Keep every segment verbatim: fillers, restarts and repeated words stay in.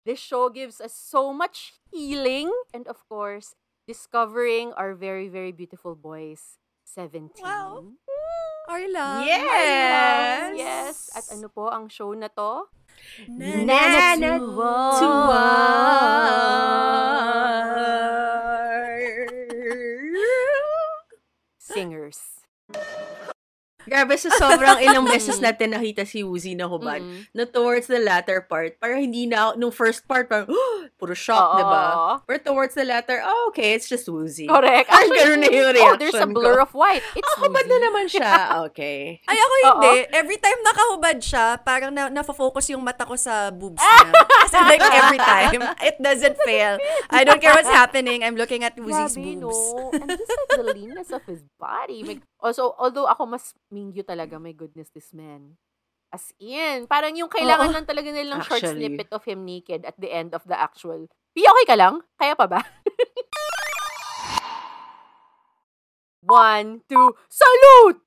This show gives us so much healing and, of course, discovering our very, very beautiful boys, Wow. seventeen. Our love. Our loves, Yes. yes. At ano po ang show na to? Nana Nana Singers. Grabe, sa sobrang ilang beses Mm. natin nakita si Woozy na hubad, Mm. na towards the latter part, parang hindi na, nung first part, parang, puro shock, Oo. diba? But towards the latter, oh, okay, it's just Woozy. Correct. Parang Actually, ganun na yung oh, reaction there's a ko. blur of white. It's Ah, hubad Woozy. na naman siya. Okay. Ay, ako hindi. Every time nakahubad siya, parang na na-focus yung mata ko sa boobs niya. Kasi like every time, it doesn't fail. I don't care what's happening. I'm looking at Woozy's Grabe, boobs. no? And just like the leanness of his body. Like, also, although ako mas mingyu talaga, my goodness, this man. As in, parang yung kailangan Oo. lang talaga nilang short Actually. snippet of him naked at the end of the actual. Pi, okay ka lang? Kaya pa ba? One, two, salute!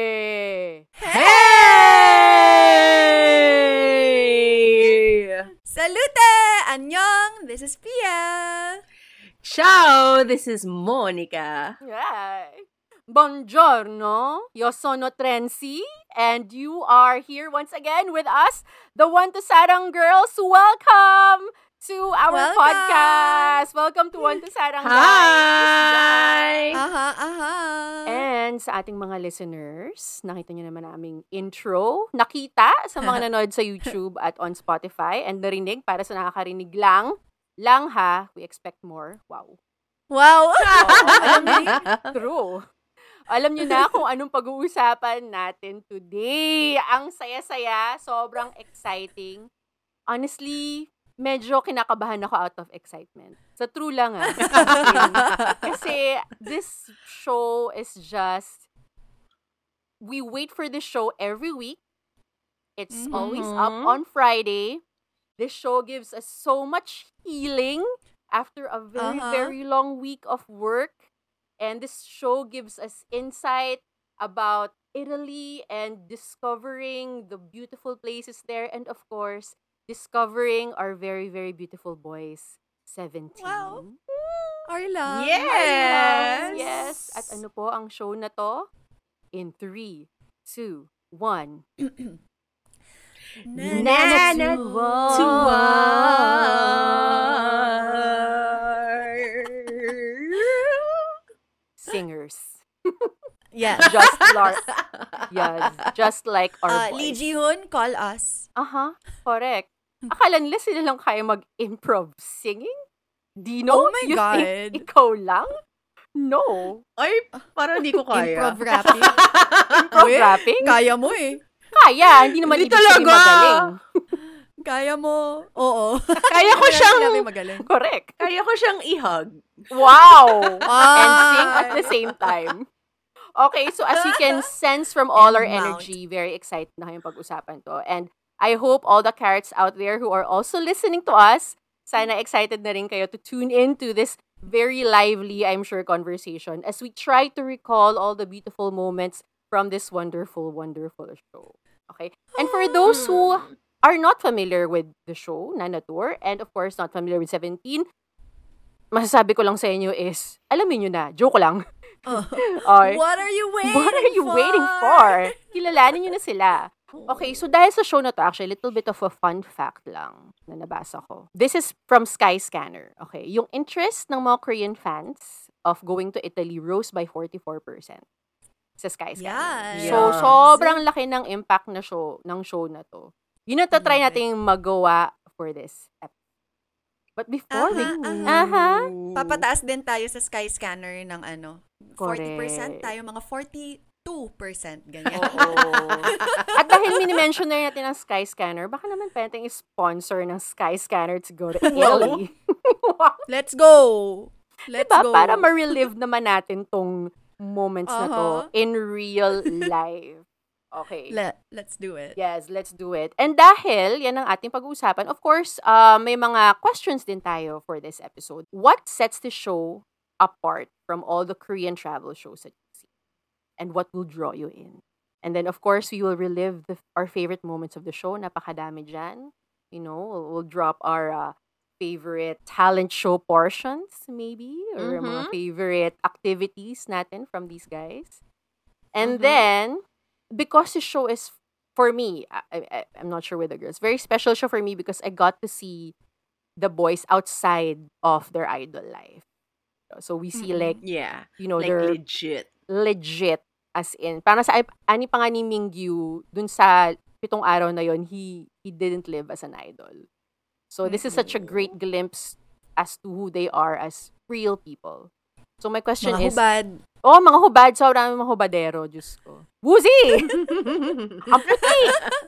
Hey! Salute! Annyeong! This is Pia. Ciao! This is Monica. Yay! Buongiorno, io sono Trency, and you are here once again with us, the One to Sarang Girls. Welcome to our Welcome. podcast. Welcome to One to Sarang guys. Hi! Aha, aha. And sa ating mga listeners, nakita niyo naman naming intro, nakita sa mga nanood sa YouTube at on Spotify, and narinig para sa nakakarinig lang. Lang ha, we expect more. Wow. Wow. Alam niyo, true. Alam niyo na kung anong pag-uusapan natin today. Ang saya-saya, sobrang exciting. Honestly, medyo kinakabahan ako out of excitement. Sa true lang ah. Kasi this show is just, we wait for this show every week. It's always up Mhm. on Friday. This show gives us so much healing after a very, Uh-huh. very long week of work. And this show gives us insight about Italy and discovering the beautiful places there. And of course, discovering our very, very beautiful boys, seventeen. Wow. Our love. Yes. Yes. At ano po ang show na to? In three, two, one. Nana Singers. Yeah. Just like, yes, just like our Uh, boys. Lee Ji-hoon, call us. Aha, correct. Akala nila sila lang kaya mag-improv singing? Dino, Oh my you God. think ikaw lang? No. Ay, parang di ko kaya. Improv rapping. Improv Uy, rapping? Kaya mo eh. Kaya, hindi naman Hindi ibig sabihin talaga. magaling. Kaya mo. Oo. Kaya ko Wala siyang, sinabi magaling. Correct. kaya ko siyang i-hug. Wow! And Ah. sing at the same time. Okay, so as you can sense from all our And mount. energy, very excited na kayong pag-usapan to. And I hope all the carrots out there who are also listening to us, sana excited na rin kayo to tune in to this very lively, I'm sure, conversation as we try to recall all the beautiful moments from this wonderful, wonderful show. Okay? And for those who are not familiar with the show, Nana Tour, and of course not familiar with seventeen, masasabi ko lang sa inyo is, alamin nyo na, joke lang. Oh. Ay, What are you waiting what are you for? waiting for? Kilalanin nyo na sila. Okay, so dahil sa show na to, actually, a little bit of a fun fact lang na nabasa ko. This is from Skyscanner. Okay, yung interest ng mga Korean fans of going to Italy rose by forty-four percent sa Skyscanner. Yes. So, Yes. sobrang laki ng impact na show, ng show na to. Yun ang tatry Grabe. nating magawa for this episode. But before we... Aha, aha. Aha. Papataas din tayo sa Skyscanner ng ano, forty percent Correct. tayo, mga forty-two percent, ganyan. Oo. At dahil mini-mention na rin natin ang Skyscanner, baka naman pwedeng sponsor ng Skyscanner to go to Italy. Let's go! Let's diba? go! Para ma-relive naman natin tong moments na to Uh-huh. in real life. Okay. Let, let's do it. Yes, let's do it. And dahil yan ang ating pag-uusapan, of course, uh, may mga questions din tayo for this episode. What sets the show apart from all the Korean travel shows that you see? And what will draw you in? And then, of course, we will relive the, our favorite moments of the show. Napakadami dyan. You know, we'll, we'll drop our uh, favorite talent show portions, maybe, or mga Mhm. favorite activities natin from these guys. And Mhm. then, because the show is, for me, I, I, I'm not sure with the girls, very special show for me because I got to see the boys outside of their idol life. So we see like, Mm-mm. Yeah. you know, Like they're legit. legit as in. Parang sa ani pa nga ni Mingyu, dun sa pitong araw na yon, he he didn't live as an idol. So this is such a great glimpse as to who they are as real people. So my question Mga is, hubad. oh, mga hubad, sobrang mga hubadero, Diyos ko. Woozy! Ang puti!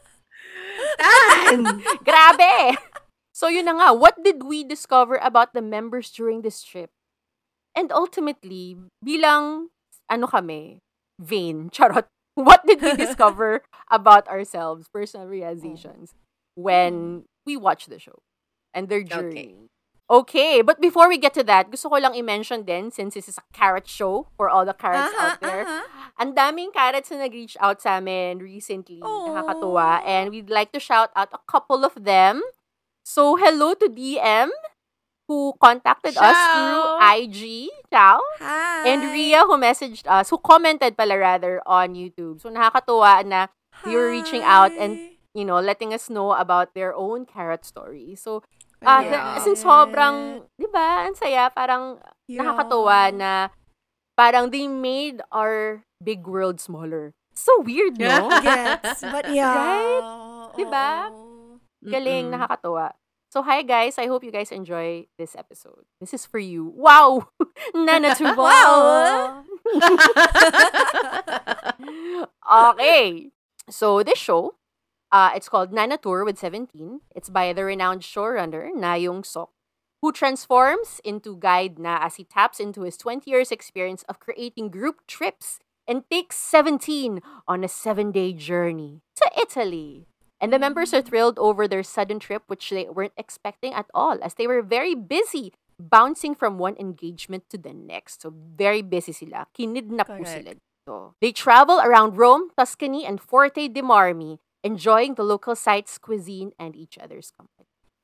Tan! Grabe! So yun na nga, what did we discover about the members during this trip? And ultimately, bilang, ano kami, vain, charot, what did we discover about ourselves, personal realizations, when we watch the show and their journey? Okay, but before we get to that, gusto ko lang i-mention din, since this is a carrot show for all the carrots Aha, out there, aha. ang daming carrots na nag-reach out sa amin recently. Oh. Nakakatuwa. And we'd like to shout out a couple of them. So, hello to D M, who contacted us Ciao. through I G. Ciao. Hi. And Ria, who messaged us, who commented pala rather on YouTube. So, nakakatuwa na they were reaching out and, you know, letting us know about their own carrot story. So, ah, Yeah. as in sobrang, di ba, ang saya, parang Yeah. nakakatuwa na parang they made our big world smaller. So weird, no? Gets. But yeah. Right? Diba? Oo. Galing, Mm-mm. nakakatuwa. So, hi guys. I hope you guys enjoy this episode. This is for you. Wow! Nana Tubo! Wow! Okay. So, this show, uh, it's called Nana Tour with seventeen. It's by the renowned showrunner, Na Young Sok, who transforms into guide na as he taps into his twenty years experience of creating group trips and takes seventeen on a seven-day journey to Italy. And the members are thrilled over their sudden trip, which they weren't expecting at all, as they were very busy bouncing from one engagement to the next. So, very busy sila. Kinidnap po Correct. sila dito. They travel around Rome, Tuscany, and Forte de Marmi, enjoying the local sites, cuisine, and each other's company.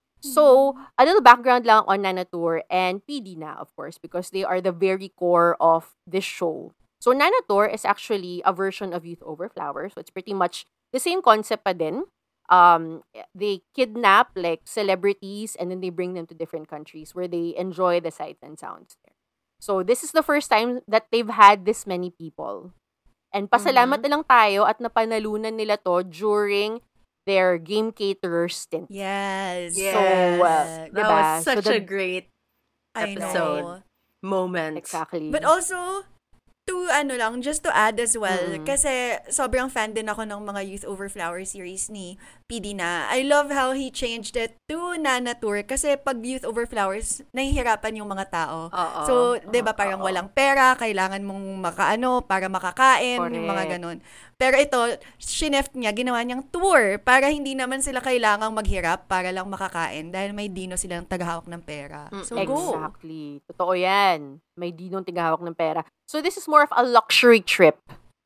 So, a little background lang on Nana Tour and P D na, of course, because they are the very core of this show. So, Nana Tour is actually a version of Youth Over Flowers. So, it's pretty much the same concept pa din. Um, they kidnap like celebrities and then they bring them to different countries where they enjoy the sights and sounds there. So, this is the first time that they've had this many people. And pasalamat na lang tayo at napanalunan nila to during their game caterer stint. Yes. Yes. So, uh, that diba? was So such the- a great I episode. know. moment. Exactly. But also, to ano lang, just to add as well, Mm. kasi sobrang fan din ako ng mga Youth Over Flower series ni P D na. I love how he changed it to Nana Tour kasi pag Youth Over Flowers, nahihirapan yung mga tao. Oo. So, 'di ba parang Oo. walang pera, kailangan mong makaano para makakain, yung mga Correct. ganun. Pero ito, shineft niya, ginawa niyang tour para hindi naman sila kailangang maghirap para lang makakain dahil may dino silang tagahawak ng pera. So, go. Exactly. Totoo yan. May dinong tigahawak ng pera. So, this is more of a luxury trip.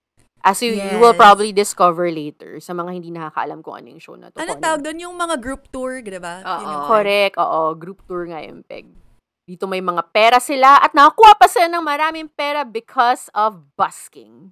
As you, you will Yes. probably discover later sa mga hindi nakakaalam kung ano yung show na to. Ano Kung tawag doon? Yung mga group tour, di ba? Oo. Yun yung- Correct. Oo. Group tour nga yung peg. Dito may mga pera sila at nakakuha pa sila ng maraming pera because of busking.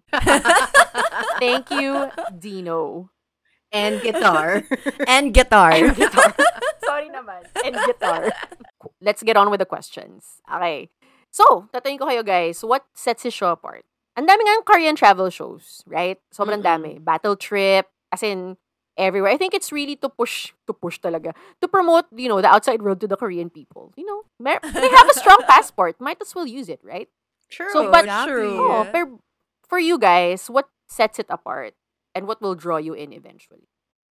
Thank you, Dino. And guitar. And guitar. Guitar. Sorry naman. And guitar. Let's get on with the questions. Okay. So, tatanungin ko kayo guys, what sets this show apart? Ang dami nga ng Korean travel shows, right? Sobrang Mm-mm. dami. Battle trip, as in, everywhere. I think it's really to push, to push talaga, to promote, you know, the outside world to the Korean people. You know, mer- they have a strong passport. Might as well use it, right? True. So, but- true. Oh, pero for you guys, what sets it apart? And what will draw you in eventually?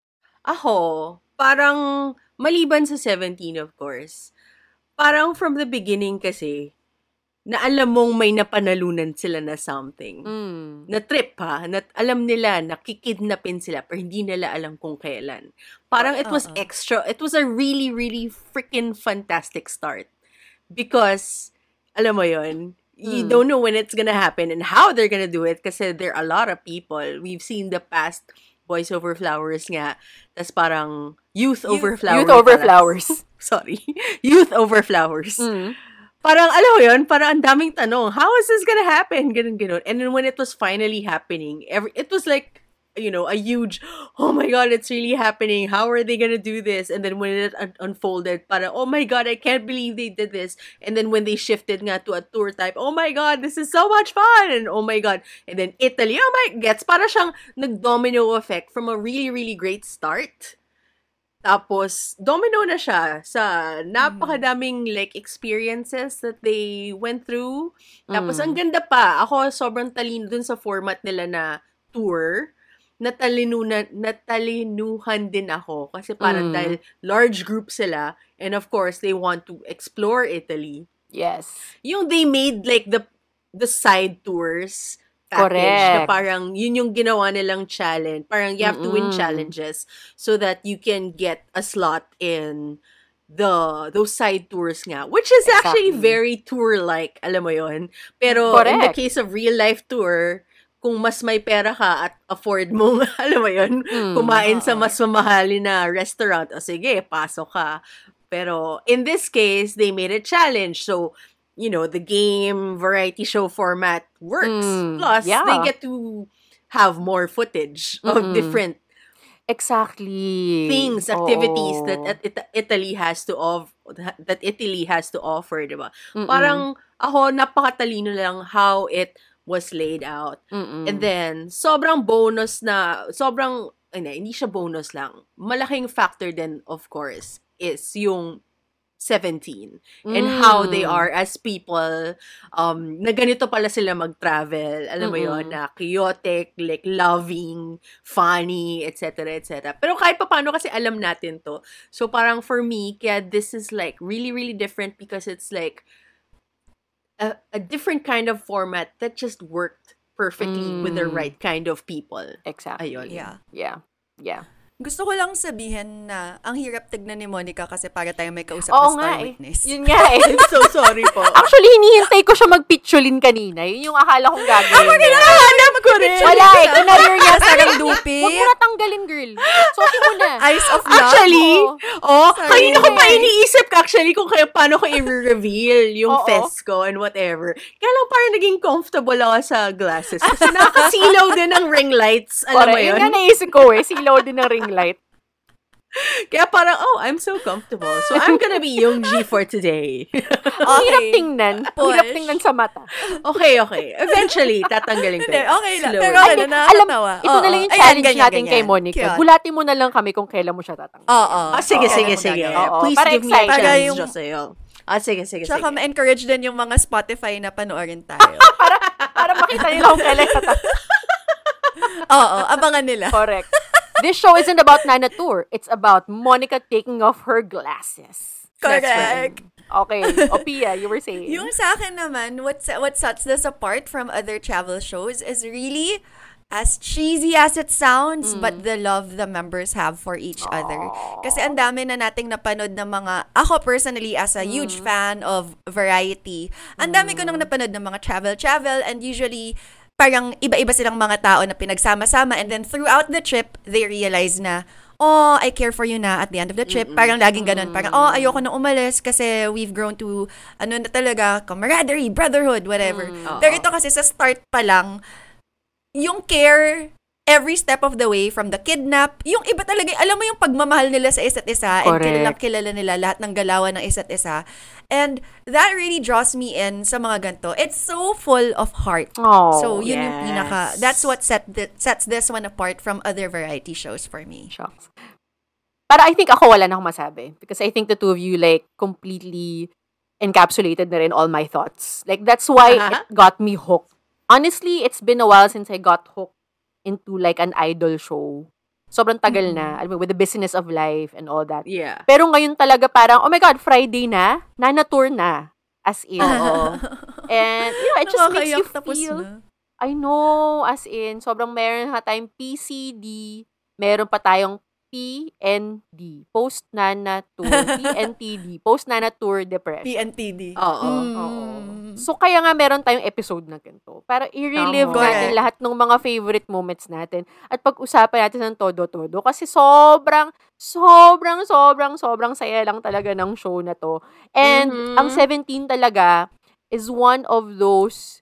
Ako, parang maliban sa seventeen, of course, parang from the beginning kasi, na alam mong may napanalunan sila na something. Mm. Na trip ha, na alam nila na kikidnapin sila pero hindi nila alam kung kailan. Parang it was Oo. extra, it was a really, really freaking fantastic start. Because, alam mo yon, you Mm. don't know when it's gonna happen and how they're gonna do it kasi there are a lot of people. We've seen the past Boys Over Flowers nga. Tas parang Youth, Youth- Over Flowers. Youth over pala. flowers. Sorry. Youth Over Flowers. Mm. Parang, alam mo yun, parang ang daming tanong, how is this gonna happen? Ganun, ganun. And then when it was finally happening, every, it was like, you know, a huge, oh my God, it's really happening. How are they gonna do this? And then when it un- unfolded, parang, oh my God, I can't believe they did this. And then when they shifted nga to a tour type, oh my God, this is so much fun. And oh my God. And then Italy, oh my, gets, para siyang nag-domino effect from a really, really great start. Tapos, domino na siya sa napakadaming like experiences that they went through. Tapos, Mm. ang ganda pa. Ako, sobrang talino dun sa format nila na tour. Natalinunan, natalinuhan din ako. Kasi parang Mm. dahil large group sila. And of course, they want to explore Italy. Yes. Yung they made like the the side tours package na Correct. parang yun yung ginawa nilang challenge. Parang you have to win Mm-mm. challenges so that you can get a slot in the those side tours nga. Which is actually Exactly. very tour-like, alam mo yun. Pero in the Correct. case of real-life tour, kung mas may pera ka at afford mong, alam mo yun, Mm. kumain sa Oo. mas mamahalin na restaurant, o sige, pasok ka. Pero in this case, they made a challenge. So, you know, the game variety show format works. Mm, Plus, yeah. they get to have more footage of Mm-mm. different Exactly. things, activities Oo. that at It- Italy has to off that Italy has to offer, 'di ba? Mm-mm. Parang ako napakatalino lang how it was laid out. Mm-mm. And then sobrang bonus na sobrang hindi, hindi siya bonus lang. Malaking factor din of course is yung seventeen and how they Mm. are as people, um na ganito pala sila mag-travel, alam mo yon, Mm-mm. na chaotic, like loving, funny, etc, etc. Pero kahit papaano kasi alam natin to, so parang for me, kaya this is like really really different because it's like a, a different kind of format that just worked perfectly with the Mm. right kind of people. Exactly. Ayun. Yeah. Yeah. Yeah. Gusto ko lang sabihin na ang hirap tignan ni Monica kasi para tayo may kausap Oo na nga star eh. witness. Yun nga eh. I'm so sorry po. Actually, hinihintay ko siya mag-pitchulin kanina. Yun yung akala kong gagawin niya. Hanap ko rin. Wala eh. Kinarier niya sa Sarang dupi. Huwag mo na tanggalin, girl. Suotin mo na. Eyes of love. Actually, Oo. oh, Sorry. kanina ko pa iniisip ka actually kung kaya paano ko i-reveal yung Oo. fest ko and whatever. Kaya lang parang naging comfortable ako sa glasses. Kasi nakasilaw din ng ring lights. Alam mo Correct. yun? Yun nga naisip ko eh. Silaw din ng ring light. Kaya parang, oh, I'm so comfortable. So I'm gonna be Youngji for today. Ang hirap Okay. tingnan. Ang Push. hirap tingnan sa mata. Okay, okay. Eventually, tatanggalin ko Hindi, yun. okay lang. Slowly. Pero Ay, ano, alam, nakakatawa. ito na lang Oo. yung Ayan, challenge ganyan, natin ganyan. kay Monica. Cute. Gulatin mo na lang kami kung kailan mo siya tatanggal. Oo. Ah, sige, Oo. sige, Ganyan mo sige. gagawin. Oo, Please para give me a excited. Para chance, yung- Joseyo. Ah, sige, sige, sige. Tsaka ma-encourage din yung mga Spotify na panoorin tayo. para para makita nila kung kailan siya tatanggal. Oo, abangan nila. Correct. This show isn't about Nana Tour. It's about Monica taking off her glasses. That's Correct. Okay. Opia, you were saying. Yung sa akin naman, what, what sets this apart from other travel shows is really as cheesy as it sounds, but the love the members have for each other. Kasi ang dami na nating napanood ng mga, ako personally as a huge fan of variety, ang dami ko nang napanood ng mga travel-travel and usually parang iba-iba silang mga tao na pinagsama-sama and then throughout the trip, they realize na, oh, I care for you na at the end of the trip. Parang laging ganun. Parang, oh, ayoko na umalis kasi we've grown to, ano na talaga, camaraderie, brotherhood, whatever. Pero ito kasi sa start pa lang, yung care every step of the way from the kidnap, yung iba talaga, alam mo yung pagmamahal nila sa isa't isa and Correct. kilalang kilala nila lahat ng galawan ng isa't isa. And that really draws me in sa mga ganito. It's so full of heart. Oh, so, yun yung yes. pinaka, that's what set the, sets this one apart from other variety shows for me. Shucks. Para I think ako wala na akong masabi. Because I think the two of you like completely encapsulated na rin all my thoughts. Like that's why Uh-huh. it got me hooked. Honestly, it's been a while since I got hooked into like an idol show. Sobrang tagal na. Alam mo, with the business of life and all that. Yeah. Pero ngayon talaga parang, oh my God, Friday na, Nana Tour na. As in. Oo. And, you know, it just makes you Nakakayak tapos feel, na. I know, as in, sobrang meron na tayong P C D, meron pa tayong P N D, Post-Nana Tour, P N T D, Post-Nana Tour Depression. P N T D. Oo. Mm. Oo. So, kaya nga meron tayong episode na ganito. Para i-relive Tama. natin Correct. lahat ng mga favorite moments natin. At pag-usapan natin ng todo-todo. Kasi sobrang, sobrang, sobrang, sobrang saya lang talaga ng show na to. And Mhm. ang Seventeen talaga is one of those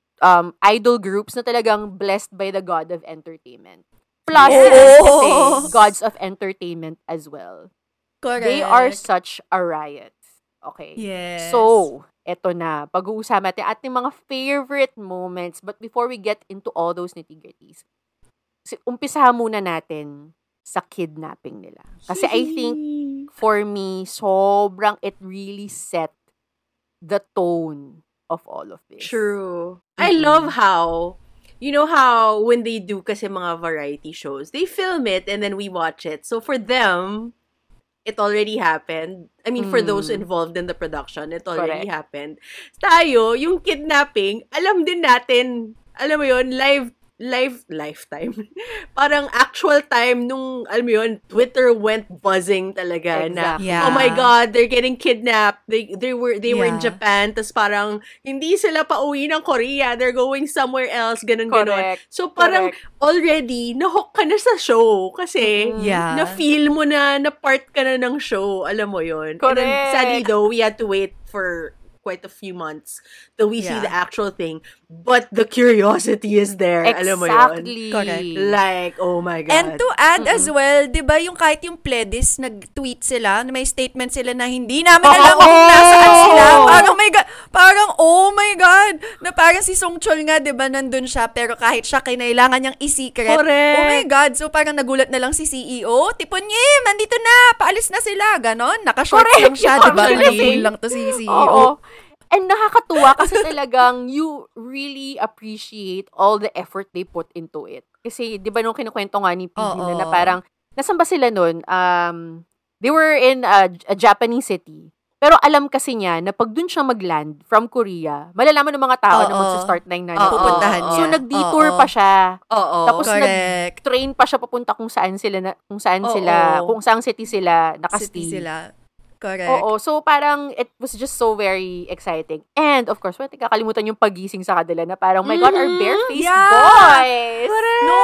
um idol groups na talagang blessed by the God of entertainment. Plus, Yes. kasi gods of entertainment as well. Correct. They are such a riot. Okay. Yes. So, eto na. Pag-uusapan natin ating mga favorite moments. But before we get into all those nitty-gritties, si- umpisahan muna natin sa kidnapping nila. Kasi I think, for me, sobrang it really set the tone of all of this. True. I Mm-mm. love how, you know how when they do kasi mga variety shows, they film it and then we watch it. So for them, it already happened. I mean, for those Mm. involved in the production, it already Correct. happened. Tayo, yung kidnapping, alam din natin, alam mo yun, live, live, lifetime. Parang actual time nung, alam mo yun, Twitter went buzzing talaga na, Exactly. Yeah. oh my God, they're getting kidnapped. They they were they were in Yeah. Japan. Tas parang hindi sila pauwi ng Korea. They're going somewhere else. Ganun ganon. Correct. So parang Correct. already nahook ka na sa show kasi Mm. Yeah. na feel mo na na part ka na ng show. Alam mo yun. And then Correct. sadly though, we had to wait for quite a few months till we see Yeah. the actual thing. But the curiosity is there. Alam mo yun. Exactly. Correct. Like, oh my God. And to add as well, 'di ba, yung kahit yung Pledis nag-tweet sila, na may statement sila na hindi namin alam Oo! kung nasaan sila. Parang my God, parang oh my God, na parang si Song Chol nga, 'di ba, nandun siya, pero kahit siya kinailangan niyang i-secret. Correct. Oh my God, so parang nagulat na lang si C E O, tipon niya, nandito na, paalis na sila, ganon. Naka-shorts Correct. lang siya, 'di ba? Actually. Naka-full lang to si C E O. Oo. And nakakatuwa kasi talagang you really appreciate all the effort they put into it. Kasi, di ba nung kinukwento nga ni P D na, Oo. na parang, nasan ba sila nun? Um, they were in a, a Japanese city. Pero alam kasi niya na pag dun siya mag-land from Korea, malalaman ng mga tao na Oo. magsa-start na yung Oo. nanay. Pupuntahan Oo. niya. So, nag-detour Oo. pa siya. Oo. Tapos Correct. train pa siya papunta kung saan sila, na, kung saan Oo. sila, kung saang city sila City nakastay. sila. Correct. Oo. So, parang, it was just so very exciting. And, of course, wala tayong kakalimutan yung pagising sa kanila na parang, oh my God, our Mhm. bare-faced Yeah. boys! No,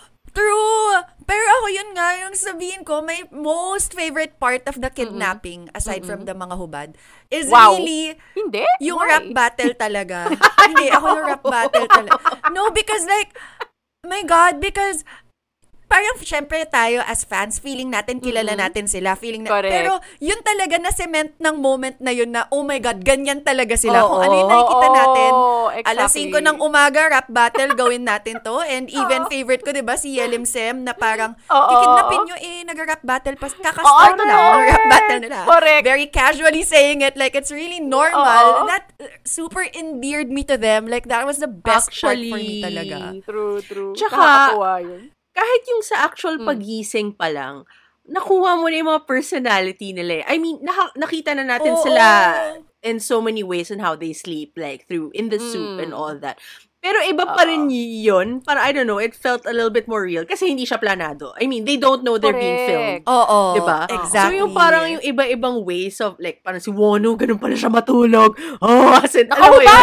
true. Pero ako yun nga, yung sabihin ko, my most favorite part of the kidnapping, aside from the mga hubad, is Wow. really Hindi? yung Why? rap battle talaga. Hindi, ako yung rap battle talaga. No, because like, my God, because parang syempre tayo as fans, feeling natin, kilala Mm-mm. natin sila, feeling na, Correct. pero yun talaga na cement ng moment na yun na, oh my God, ganyan talaga sila. Oo. Kung ano yung nakikita Oo, natin, exactly. alas singko ng umaga, rap battle, gawin natin to. And even favorite ko, di ba, si Yelim Sem, na parang, Oo. kikidnapin nyo eh, nag-rap battle pa. Kakastart Oo, na lang, correct. rap battle nila. Correct. Very casually saying it, like it's really normal. Oo. That uh, super endeared me to them. Like, that was the best part for me talaga. True, true. Tsaka, Nakakatuwa yun. kahit yung sa actual Mm. pagising pa lang, nakuha mo na yung mga personality nila eh. I mean, naka- nakita na natin Oo. sila in so many ways on how they sleep, like through in the soup Mm. and all that. Pero iba pa rin Oo. yun. Para, I don't know, it felt a little bit more real kasi hindi siya planado. I mean, they don't know they're being filmed. Correct. Oo. Diba? Exactly. So, yung parang yung iba-ibang ways of, like, parang si Wono, ganun pala siya matulog. Oh, as in, alam mo yun?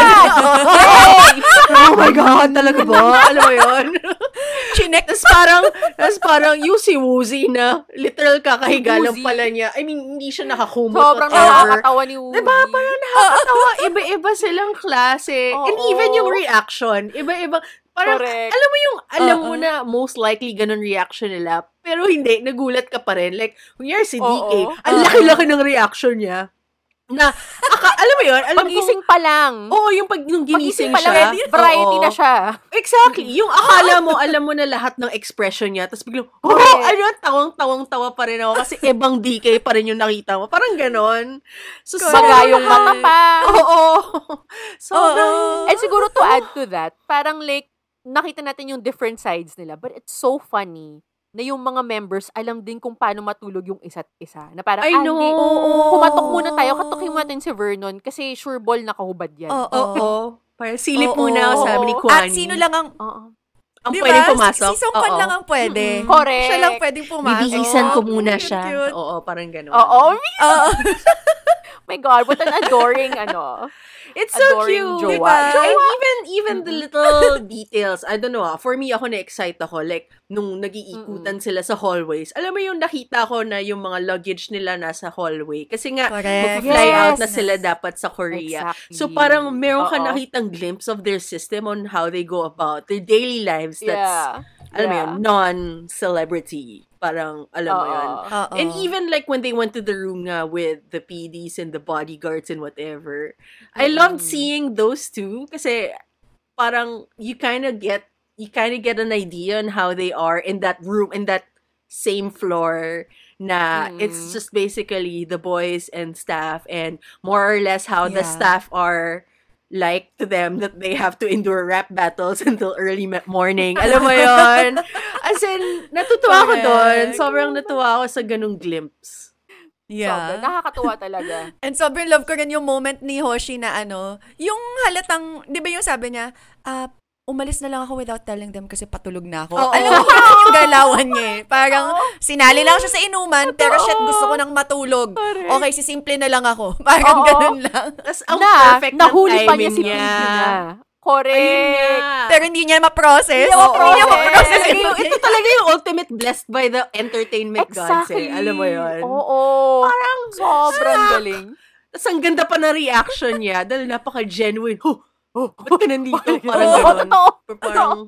Oh my God, talaga ba? Alam mo yun? Chinek. Tapos parang, tapos parang yung si Woozy na literal kakahiga lang Woozy. pala niya. I mean, hindi siya nakakumot Sobrang whatever. nakakatawa ni Woody. Diba? Parang nakakatawa. Iba-iba silang klase. And Oo. even yung reaction. Iba-iba. Parang, Correct. alam mo yung, alam mo Oo. na most likely ganun reaction nila. Pero hindi, nagulat ka pa rin. Like, kunyari si D K, Oo. ang laki-laki ng reaction niya. Na, aka, alam mo yun? Alam Pagising pa lang. ko, oo, yung pag, nung ginising Pagising pa lang, siya. variety oo. na siya. Exactly. Yung akala mo, alam mo na lahat ng expression niya, tapos biglang, oh, Correct. ano, tawang-tawang-tawa pa rin ako kasi ibang D K pa rin yung nakita mo. Parang ganon. So, Bagayong sobrang- mata pa. Oo. Sobrang, And siguro to add to that, parang like, nakita natin yung different sides nila. But it's so funny na yung mga members alam din kung paano matulog yung isa't isa. Na parang, I ah, know. hindi, Oo. kumatok muna tayo, katukin mo natin si Vernon kasi sure ball nakahubad yan. Oo. oo. Parang silip Oo. muna, sabi ni At Kwani. sino lang ang, Oo. ang di pwedeng ba? pumasok? Si Songkwan Oo. lang ang pwede. Mm-mm. Correct. Siya lang pwedeng pumasok. Bibihisan ko muna Cute, siya. cute. Oo, parang ganon. Oo. Oo. My God, what an adoring, ano, It's so adoring cute. jowa. Diba? And Jowa? even even the little details, I don't know, ah, for me, ako na-excite ako. Like, nung nag-iikutan sila sa hallways, alam mo yung nakita ko na yung mga luggage nila nasa hallway. Kasi nga, Correct. mag-fly out na Yes. sila dapat sa Korea. Exactly. So, parang meron ka Oo. nakitang glimpse of their system on how they go about their daily lives. That's, Yeah. alam mo Yeah. yun, non-celebrity. Parang, alam mo yun. Oo. Oo. And even like when they went to the room nga with the P Ds and the bodyguards and whatever, I loved seeing those two kasi parang you kind of get you kind of get an idea on how they are in that room, in that same floor na it's just basically the boys and staff, and more or less how the Yeah. staff are like to them, that they have to endure rap battles until early ma- morning. Alam mo yon? As in, natutuwa ako doon. Correct. Sobrang natuwa ako sa ganung glimpse. Sobra. Yeah. Nakakatuwa talaga. And sobrang love ko rin yung moment ni Hoshi na ano, yung halatang, di ba yung sabi niya, ah, umalis na lang ako without telling them kasi patulog na ako. Oo. Alam mo, ganun yung galawan niya eh. Parang, sinali lang siya sa inuman, pero shit, gusto ko nang matulog. Correct. Okay, sisimple na lang ako. Parang Oo. ganun lang. Tapos, ang Na, perfect ng nahuli pa niya timing si niya. Pinky na. Correct. Ayun nga. Pero hindi niya ma-process. Hindi niya ma-process. Hindi niya ma-process. Ito, ito talaga yung ultimate blessed by the entertainment gods Exactly. eh. Alam mo yun? Oo. Parang, Sobrang sak! galing. Tapos ang ganda pa na reaction niya dahil napaka-genuine. Huh, oh, ba't ka nandito? Parang Oo, gano'n. totoo. Parang,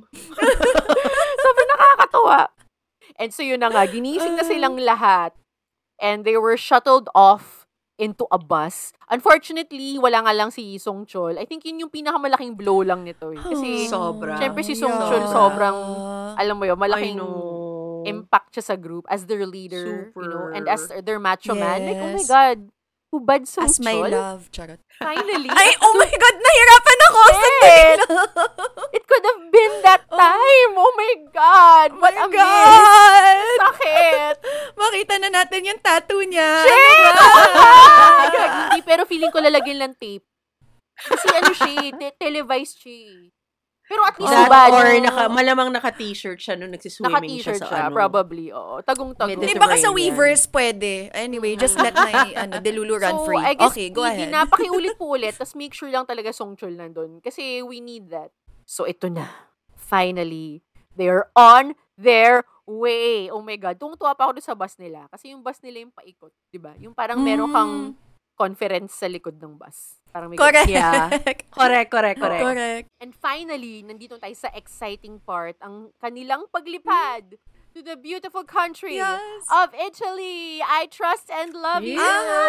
Sobrang nakakatuwa. And so yun na nga, ginising na silang lahat. And they were shuttled off into a bus. Unfortunately, wala nga lang si Song Chol. I think yun yung pinakamalaking blow lang nito. Eh. Kasi, Sobra. syempre si Song Yeah. Chol, sobrang, alam mo yun, I malaking know. impact siya sa group as their leader, you know, and as Super. their macho man. Like, oh my Yes. God, hubad Song As my Chol. love. Charot. Finally. Ay, oh my God, nahirapan ako. Shit! Sandali lang. It could have been that time. Oh my God. Oh What my a miss. God. Sakit. Makita na natin yung tattoo niya. Shit! Diba? Gag, Hindi, pero feeling ko lalagyan lang tape. Kasi ano siya, eh, te- televised siya. eh. Pero at least That hubad. or naka, malamang naka-t-shirt siya nung nagsiswimming Naka-t-shirt siya sa siya, ano. probably. Oo. Tagong-tago. Mediterranean. Di ba kasi Weavers pwede? Anyway, just let my ano, Delulu run So, free. I guess, Okay, go ahead. Napakiulit po ulit, tapos make sure lang talaga Songchul nandun. Kasi we need that. So, ito na. Finally, they're on their way. Oh my God. Tungtuwa pa ako doon sa bus nila. Kasi yung bus nila yung paikot. Diba? Yung parang meron kang conference sa likod ng bus. Parang may Correct. Yeah. Correct, correct, correct. Correct. And finally, nandito tayo sa exciting part, ang kanilang paglipad to the beautiful country Yes. of Italy. I trust and love you.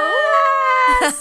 Yes.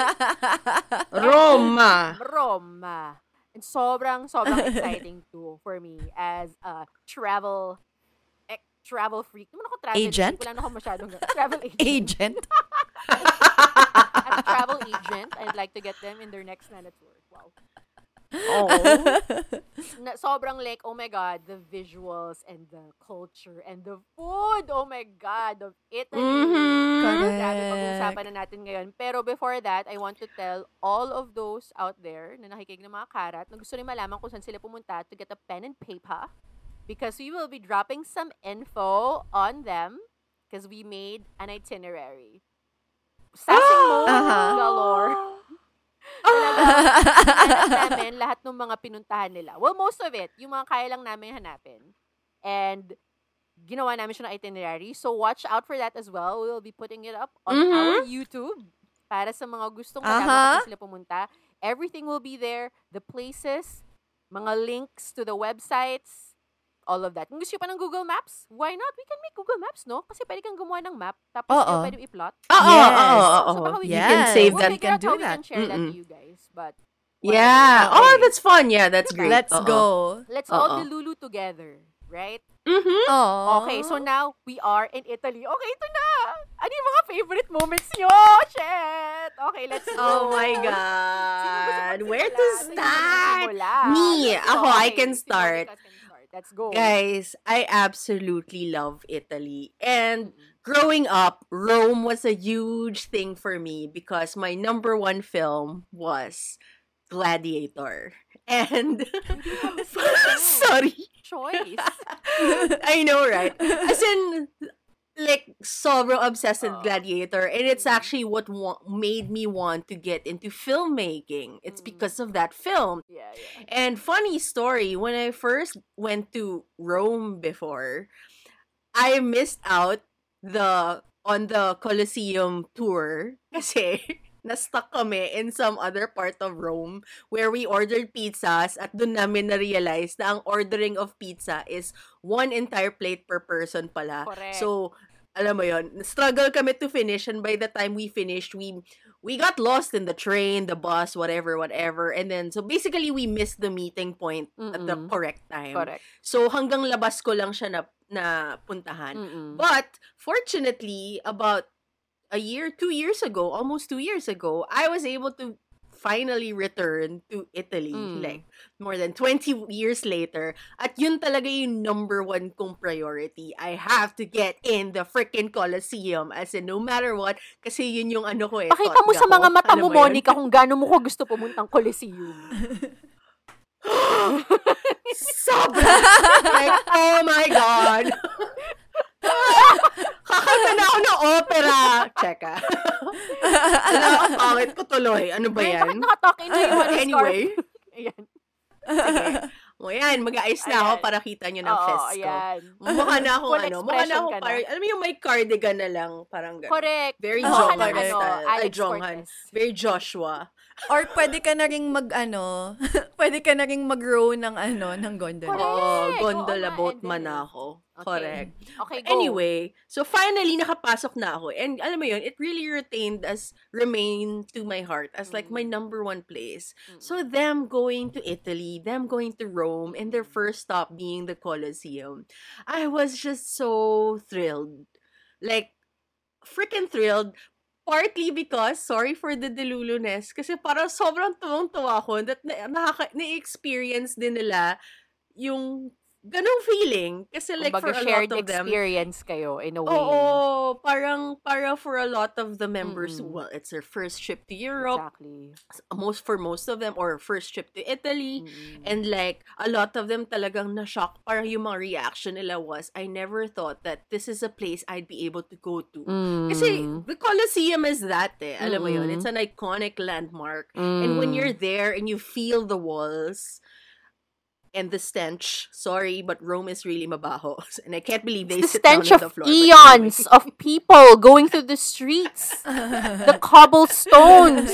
Roma. Roma. And sobrang, sobrang exciting too for me as a travel eh, travel freak. Naman ako travel Agent? freak. Wala na ako masyadong travel agent. Agent. As a travel agent, I'd like to get them in their next Nana tour. Wow. Oh. Na, sobrang like, oh my God, the visuals and the culture and the food, oh my God, of Italy. Mhm. Correct. Grabe, pag-uusapan na natin ngayon. Pero before that, I want to tell all of those out there na nakikinig ng mga karat na gusto rin malaman kung saan sila pumunta to get a pen and paper because we will be dropping some info on them because we made an itinerary. Sassing mo, Aha. galore. Talaga, hanap namin lahat ng mga pinuntahan nila. Well, most of it, yung mga kaya lang namin hanapin. And ginawa namin siya ng itinerary. So, watch out for that as well. We will be putting it up on Mhm. our YouTube para sa mga gustong malaman Aha. kung sila pumunta. Everything will be there. The places, mga links to the websites, all of that. Kung gusto nyo pa ng Google Maps, why not? We can make Google Maps, no? Kasi pwede kang gumawa ng map, tapos Oo. pwede i-plot. Oo, Yes. oo, oo, So, baka we You Yes. can save we'll that. figure can out do how we that. can share that Mm-mm. to you guys. But, Yeah. whatever. Oh, Okay. that's fun. Yeah, that's great. Let's Oo. go. Let's all Oo. do Lulu together, right? Mhm. Oh. Okay, so now, we are in Italy. Okay, ito na! Ano yung mga favorite moments nyo? Shit! Okay, let's go. Oh my Sino gusto God. magsimula? Where to Sino gusto start? magsimula? Me. Let's go. Ako, I Okay, can si start. Monica can start. Let's go. Guys, I absolutely love Italy. And growing up, Rome was a huge thing for me because my number one film was Gladiator. And sorry. Choice. I know, right? As in, like sobrang obsessed with Oh. Gladiator, and it's Mm. actually what wa- made me want to get into filmmaking. It's Mm. because of that film. Yeah, yeah. And funny story, when I first went to Rome before, I missed out the on the Colosseum tour kasi na-stuck kami in some other part of Rome where we ordered pizzas at doon namin na-realize na ang ordering of pizza is one entire plate per person pala. Correct. So, alam mo yon, struggle kami to finish, and by the time we finished, we we got lost in the train, the bus, whatever, whatever. And then, so basically, we missed the meeting point at the Mm-mm. correct time. Correct. So, hanggang labas ko lang siya na, na puntahan. Mm-mm. But, fortunately, about a year, two years ago, almost two years ago, I was able to finally return to Italy. Mm. Like, more than twenty years later. At yun talaga yung number one kong priority. I have to get in the freaking Colosseum. As in, no matter what, kasi yun yung ano ko eh. Pakita mo thought sa ko. mga mata Alam mo, mo yun? Monica, kung gaano mo ko gusto pumuntang Coliseum. Sobra! Like, oh my God! Kakanta na ako ng opera! Check ah. Alam, ang pangit ko tuloy. Ano ba Bakit yan? nakatalk in na yung ano, Anyway. scarf? Ayan. Sige. O yan, mag-aayos na ako Ayan. para kita nyo ng Oo, fest ko. ayan. Mukha na akong Full ano, mukha na expression akong, ka na. par- alam mo yung may cardigan na lang, parang gano'n. Correct. Very Mukha Jong ka ng Han ano, style. Ay, Alex Jong Han. Cortez. Very Joshua. Or pwede ka na ring mag, ano, pwede ka na ring mag-row ng, ano, ng gondola. Correct. Oo, Oo gondola nga, boat and man then- na ako. Okay. Correct. Okay, go. Anyway, so finally nakapasok na ako, and alam mo yun, it really retained as remain to my heart as like my number one place. Mm. So them going to Italy, them going to Rome, and their first stop being the Colosseum, I was just so thrilled, like freaking thrilled. Partly because, sorry for the deluluness, kasi parang sobrang tuwang-tuwa ko that na, nakaka, na-experience din nila yung ganong feeling. Kasi like Kumbaga, for a shared lot of them, experience kayo in a way. oo, parang, parang for a lot of the members, Mm-mm. well, it's their first trip to Europe, Exactly. most for most of them, or first trip to Italy, Mm-mm. and like, a lot of them talagang na-shock, parang yung mga reaction nila was, I never thought that this is a place I'd be able to go to. Mm. Kasi the Colosseum is that eh. Alam mo yun, Mm-mm. it's an iconic landmark. And when Mm. you're there and you feel the walls and the stench, sorry, but Rome is really mabaho. And I can't believe they the sit down stench on of the floor. but eons of people going through the streets. The cobblestones.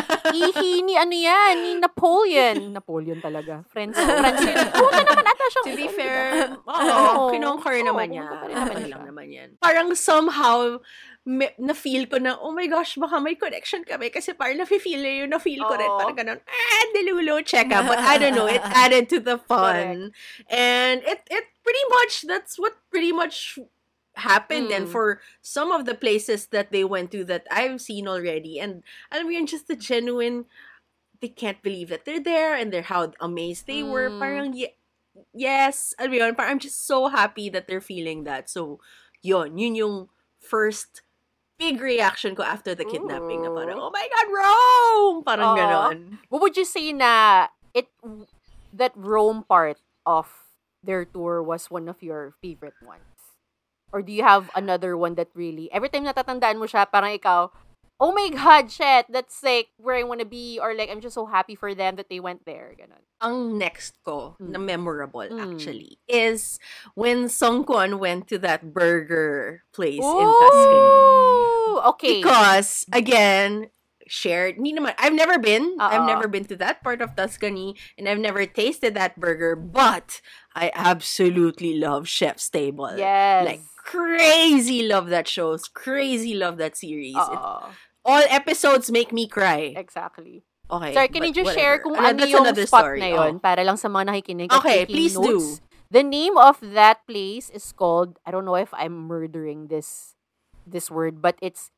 Ihi ni ano yan, ni Napoleon. Napoleon talaga. Friends. Friends yun. Una naman ata siyang To be ito, fair, diba? oo, Oo. kinonquer Oo, naman niya. kinonquer naman Ano siya. lang naman yan. Parang somehow, me, na-feel ko na, oh my gosh, baka may connection kami. Kasi parang na-feel yun, na-feel ko rin. Oo. Parang ganun, ah, dilulo, check out. But I don't know, it added to the fun. And it, it pretty much, that's what pretty much happened. And Mm. for some of the places that they went to that I've seen already. And alam mo yun, just the genuine, they can't believe that they're there and they're how amazed they were. Mm. Parang, ye- yes, alam mo yun, parang I'm just so happy that they're feeling that. So, yun, yun yung first big reaction ko after the kidnapping na parang, Ooh. oh my God, Rome! Parang Oo. ganon. What would you say na it that Rome part of their tour was one of your favorite ones? Or do you have another one that really, every time natatandaan mo siya, parang ikaw, oh my God, shit, that's like where I want to be, or like, I'm just so happy for them that they went there. Ganon. Ang next ko, Mm. na memorable Mm. actually, is when Song Kwan went to that burger place in Tuscany. Ooh, okay. Because, again, shared, hindi naman, I've never been, I've Oo. never been to that part of Tuscany, and I've never tasted that burger, but I absolutely love Chef's Table. Yes. Like, crazy love that show, crazy love that series. It- Oo, all episodes make me cry. exactly. Okay. Sorry, can you but just share whatever. kung Ano, ano that's yung another spot story. na yun? Oh. Para lang sa mga nakikinig at Okay, taking please notes. do. The name of that place is called, I don't know if I'm murdering this this word, but it's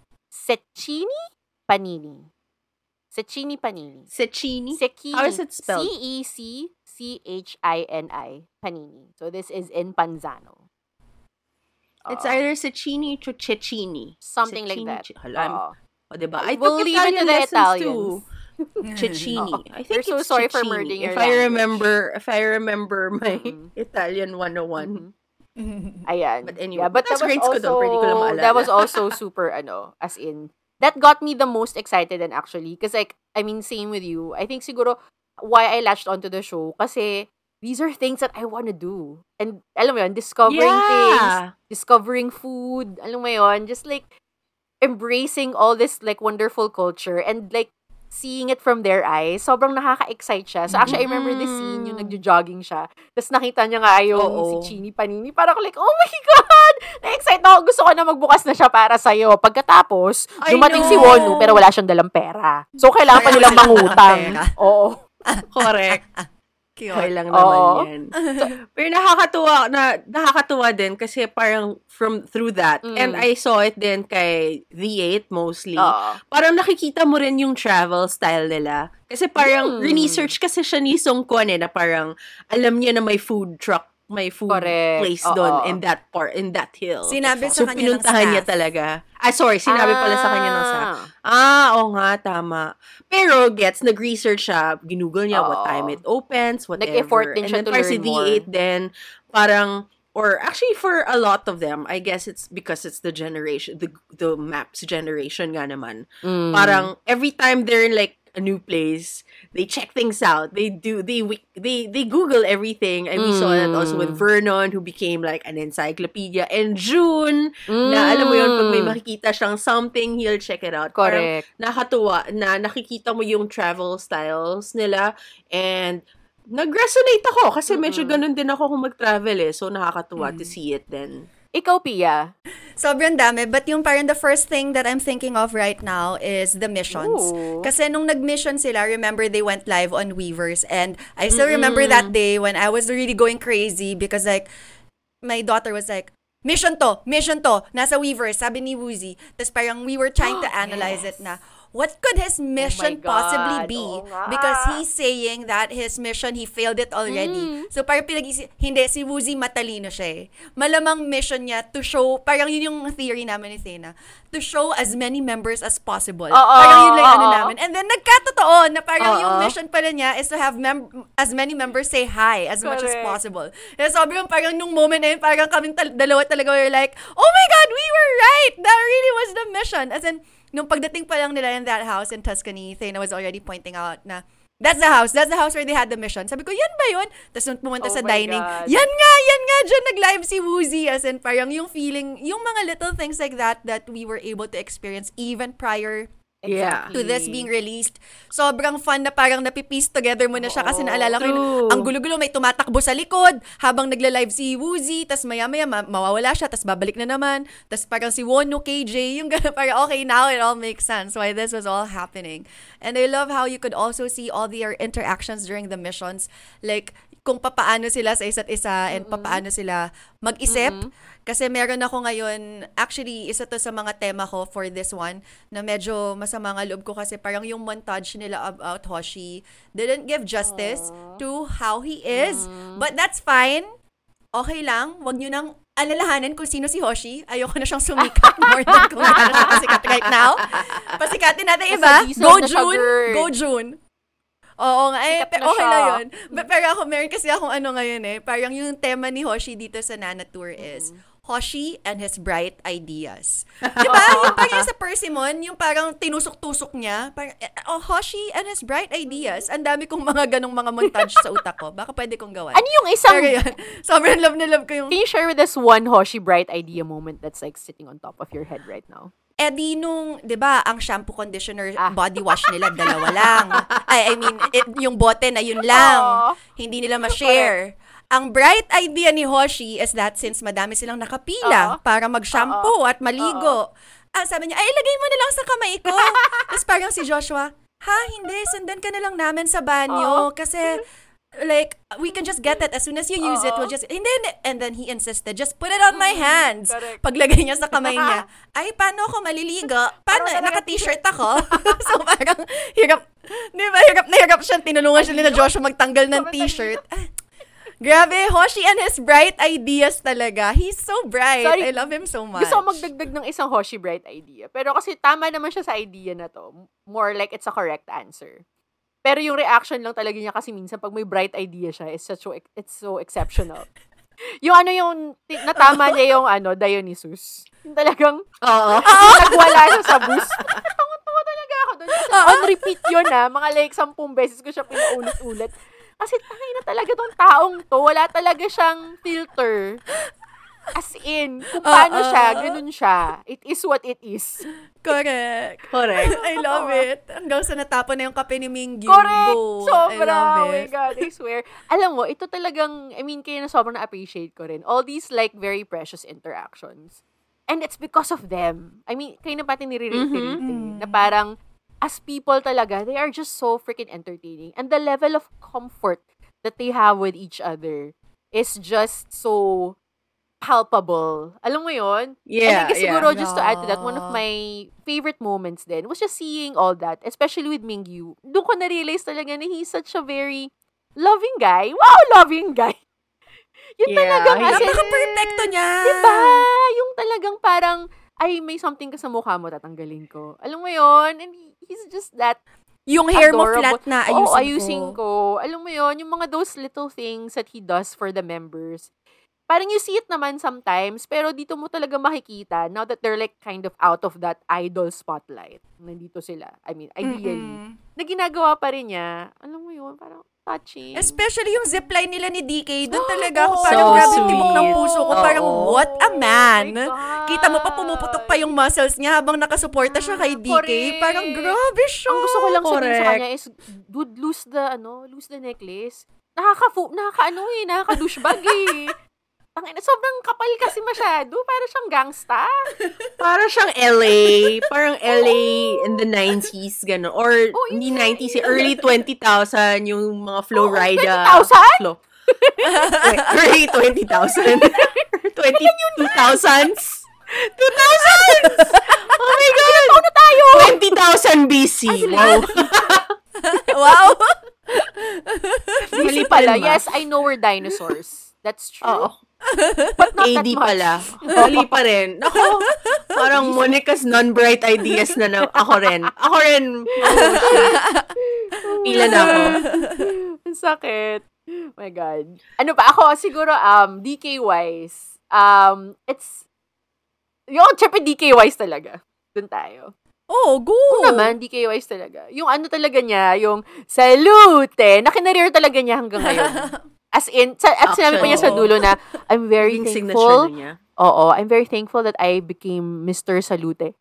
Cecchini Panini. Cecchini Panini. Cecchini? Cecchini. How is it spelled? C E C C H I N I. Panini. So this is in Panzano. It's Oo. either Cecchini or Cecchini. Something like Cecchini, that. Che- Hala, Oo. o diba? I We'll took leave it to Italian the lessons Italians. too. Cecchini. Oo. I think We're so it's sorry for Cecchini. murdering your If I language. remember, if I remember my Mm-mm. Italian one oh one. Mhm. Ayan. But anyway, yeah, but that's that was grades ko dun, pwede ko lang also, maalala. that was also super, ano, as in, that got me the most excited and actually, because like, I mean, same with you. I think siguro, why I latched onto the show, kasi, these are things that I want to do. And, alam mo yun, discovering things, Yeah. discovering food, alam mo yun, just like, embracing all this, like, wonderful culture, and, like, seeing it from their eyes, sobrang nakaka-excite siya. So, actually, I remember this scene, yung Mm. nagjo-jogging siya. Tapos, nakita niya nga yung Oo. si Chini Panini. Parang like, oh my God! Na-excite ako. Gusto ko na magbukas na siya para sa'yo. Pagkatapos, I dumating si know. Wonu, pero wala siyang dalang pera. So, kailangan pa Kaya nilang wala siyang mangutang. pera. Oo. Correct. Cute. Okay lang naman Oo. yan. Pero nakakatuwa, na, nakakatuwa din kasi parang from through that, Mm. and I saw it din kay The Eight mostly, Oo. parang nakikita mo rin yung travel style nila. Kasi parang Mm. research kasi siya ni Song Kwan eh, na parang alam niya na may food truck, may food Correct. place Oo. doon in that part, in that hill. Sinabi So, sa kanya ng pinuntahan niya staff. talaga. Ah, sorry, sinabi pala sa kanya ng staff. Ah, oo nga, tama. Pero, gets, nag-research siya, ginugol niya what Oo. time it opens, whatever. Nag-effort din And siya then, to para si learn D eight more. then, parang, or actually for a lot of them, I guess it's because it's the generation, the the maps generation nga naman. Mm. Parang, every time they're in like a new place, they check things out. They do, they wik- they they Google everything. And we saw that also with Mm. Vernon, who became like an encyclopedia. And June, na alam mo yun, pag may Mm. makikita siyang something, he'll check it out. Parang Correct. nakatuwa na nakikita mo yung travel styles nila, and nag-resonate ako kasi medyo Mm-mm. ganun din ako kung mag-travel eh. So, nakakatuwa Mm. to see it then. Ikaw, Pia. Sobrang dami. But yung parang the first thing that I'm thinking of right now is the missions. Ooh. Kasi nung nag-mission sila, remember they went live on Weavers. And I still remember that day when I was really going crazy because like, my daughter was like, mission to, mission to, nasa Weavers, sabi ni Woozy. Tapos parang we were trying to analyze it na, what could his mission God. possibly be? Oo nga. Because he's saying that his mission, he failed it already. Mm. So parang pinag-isip, hindi, si Woozy matalino siya eh. Malamang mission niya to show, parang yun yung theory namin ni Thena, to show as many members as possible. Oo, Parang yun lang yung ano oo. namin. And then nagkatotoo na parang Oo. yung mission pala niya is to have mem- as many members say hi as much as Correct. possible. Kaya sobrang parang nung moment na yun, parang kaming tal- dalawa talaga were like, oh my God, we were right! That really was the mission. As in, nung pagdating pa lang nila in that house in Tuscany, Thena was already pointing out na, that's the house. That's the house where they had the mission. Sabi ko, yan ba yun? Tapos nung pumunta Oh sa my dining, God. yan nga, yan nga, dyan nag-live si Woozy. As in, parang yung feeling, yung mga little things like that that we were able to experience even prior Yeah. to this being released. Sobrang fun na parang napipiece together mo na siya kasi Oo, naalala ko yun, true. ang gulo-gulo, may tumatakbo sa likod habang nagla-live si Woozy, tas maya-maya ma- mawawala siya, tas babalik na naman, tas parang si Wonu, K J, yung gano'n, parang okay, now it all makes sense why this was all happening. And I love how you could also see all their interactions during the missions, like kung papaano sila sa isa't isa and papaano sila mag-isip. Kasi meron ako ngayon, actually, isa to sa mga tema ko for this one, na medyo masama nga loob ko kasi parang yung montage nila about Hoshi didn't give justice to how he is. But that's fine. Okay lang. Wag nyo nang alalahanin kung sino si Hoshi. Ayoko na siyang sumikat more than kung gaano siya kasikat right now. Pasikatin natin iba. Nasa Go diesel na siya, June. girl. Go June. Oo nga, eh, Sikat pe- na okay siya. na yun. But, pero ako, meron kasi akong ano ngayon eh, parang yung tema ni Hoshi dito sa Nana Tour is, Hoshi and his bright ideas. Diba? Yung parang yung sa Persimmon, yung parang tinusok-tusok niya, parang, eh, oh, Hoshi and his bright ideas. Ang dami kong mga ganong mga montage sa utak ko. Baka pwede kong gawan. Ano yung isang, Pero yun, sobrang love na love ko yung, can you share with us one Hoshi bright idea moment that's like sitting on top of your head right now? eh di nung, di ba, ang shampoo, conditioner, Ah. body wash nila, dalawa lang. Ay, I mean, it, yung bote na yun lang. Aw. Hindi nila ma-share. Ang bright idea ni Hoshi is that since madami silang nakapila Oo. para mag-shampoo at maligo, ah, sabi niya, ay, ilagay mo na lang sa kamay ko. Tapos parang si Joshua, ha, hindi, sundan ka na lang namin sa banyo. Kasi, like, we can just get it. As soon as you use it, we'll just, hindi, hindi. And then he insisted, just put it on my hands. correct. Paglagay niya sa kamay niya, ay, paano ako maliligo? Paano? Parang Naka-t-shirt ako. So, parang, hirap, di ba, hirap na hirap siya. Tinulungan siya nila Joshua magtanggal ng t-shirt. Ah, grabe, Hoshi and his bright ideas talaga. He's so bright. Sorry. I love him so much. Gusto ko magdagdag ng isang Hoshi bright idea. Pero kasi tama naman siya sa idea na to. More like it's a correct answer. Pero yung reaction lang talaga niya kasi minsan pag may bright idea siya, it's so, it's so exceptional. Yung ano yung, ti- natama niya yung ano, Dionysus. Yung talagang, Oo. nagwala siya sa bus. Tawa-tawa talaga ako doon. Kasi on repeat yun ah. Mga like, sampung beses ko siya pinaulit-ulit. Kasi tangay na talaga tong taong to. Wala talaga siyang filter. As in, kung paano Oo. siya, ganun siya. It is what it is. Correct. Correct. I love it. Hanggang sa natapon na yung kape ni Mingyu. Correct! Go. I Sobra! love Oh my it. God, I swear. Alam mo, ito talagang, I mean, kaya na sobrang na-appreciate ko rin. All these, like, very precious interactions. And it's because of them. I mean, kayo na pati nire-reiterate eh, na parang, as people talaga, they are just so freaking entertaining. And the level of comfort that they have with each other is just so palpable. Alam mo yun? Yeah, And like, siguro, yeah. just to add to that, one of my favorite moments then was just seeing all that, especially with Mingyu. Doon ko na-realize talaga na he's such a very loving guy. Wow, loving guy! Yun Yeah, talagang, he's- as in, Napaka-perfecto niya. diba? Yung talagang parang, ay, may something ka sa mukha mo, tatanggalin ko. Alam mo yun? And he's just that Yung hair mo adorable. flat na, Oo, ayusin, ayusin ko. ko. Alam mo yun, yung mga those little things that he does for the members. Parang you see it naman sometimes, pero dito mo talaga makikita, now that they're like kind of out of that idol spotlight. Nandito sila. I mean, ideally. Mm-mm. Na ginagawa pa rin niya. Alam mo yun, parang touching. Especially yung zipline nila ni D K. Doon Oh, talaga ako oh, parang so grabe yung tibok ng sweet. puso ko. Oo. Parang, what a man. Oh my God. Kita mo pa pumuputok pa yung muscles niya habang nakasuporta siya kay D K. Correct. Parang grabe siya. Ang gusto ko lang sabihin sa Correct. kanya is, dude, lose the, ano, lose the necklace. Nakaka, nakaka, ano eh, nakaka-douchebag eh. Tangina, sobrang kapal kasi masyado. Para siyang gangsta. Para siyang L A. Parang L A in the nineties, gano'n. Or, Oh, hindi yeah. nineties, eh, early twenty thousand, yung mga Flowrida. twenty thousand? Flow. Wait, early twenty thousand. twenty-two thousands. two thousands! Oh my God! Ano tayo? twenty thousand B C. Wow. Wow. Mali Mali pa pala. rin ba? Yes, I know we're dinosaurs. That's true. Oo. But not A that D much. pala. Mali pa rin. Ako, parang Monica's non-bright ideas na na. Ako rin. Ako rin. Oh, shit. Pila na ako. Ang sakit. Oh my God. Ano pa? Ako, siguro, um, D K-wise, um, it's, yung, syempre D K-wise talaga. Doon tayo. Oh, go. Oo naman, D K-wise talaga. Yung ano talaga niya, yung salute, na kinareer talaga niya hanggang ngayon. As in, sa, at sinabi pa niya sa dulo na, I'm very Yung thankful. signature na niya. Oo, I'm very thankful that I became Mister Salute.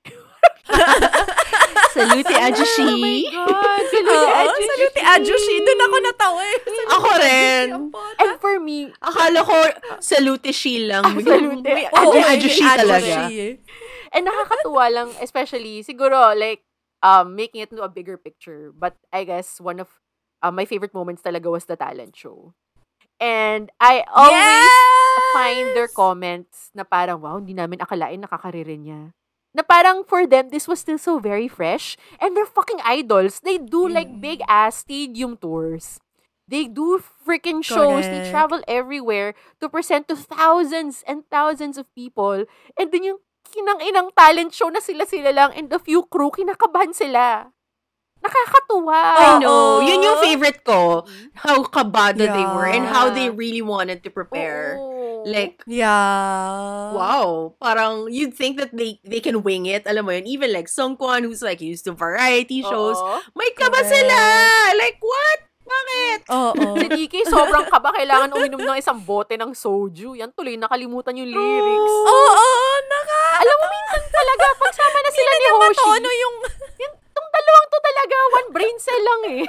Salute, Ajushi. Oh my God, Salute Oo, Ajushi. salute Ajushi. Doon ako natawa eh. Salute Ako rin. Ajushi, ang pota. And for me, Akala ko, salute she lang. Ah, salute. May Oo, Aju- may Ajushi Ajushi talaga. eh. and nakakatuwa lang, especially, siguro, like, um, making it into a bigger picture. But I guess one of uh, my favorite moments talaga was the talent show. And I always Yes! find their comments na parang, wow, hindi namin akalain nakakaririn niya. Na parang for them, this was still so very fresh. And they're fucking idols. They do like big-ass stadium tours. They do freaking shows. They Correct. travel everywhere to present to thousands and thousands of people. And then yung kinang-inang talent show na sila-sila lang and the few crew, kinakabahan sila. Nakakatuwa. I know. Oo. Yun yung favorite ko. How kabado they were and how Yeah. they really wanted to prepare. Oo. Like, Yeah. wow. Parang, you'd think that they they can wing it. Alam mo yun? Even like Songkwan, who's like used to variety shows. Oo. May kaba Correct. sila! Like, what? Bakit? Oo. Si D K, sobrang kaba. Kailangan uminom ng isang bote ng soju. Yan tuloy, nakalimutan yung lyrics. Oo, naka... Alam mo, minsan talaga, pagsama na sila ni Hindi Hoshi, matono yung... itong dalawang to talaga, one brain cell lang eh.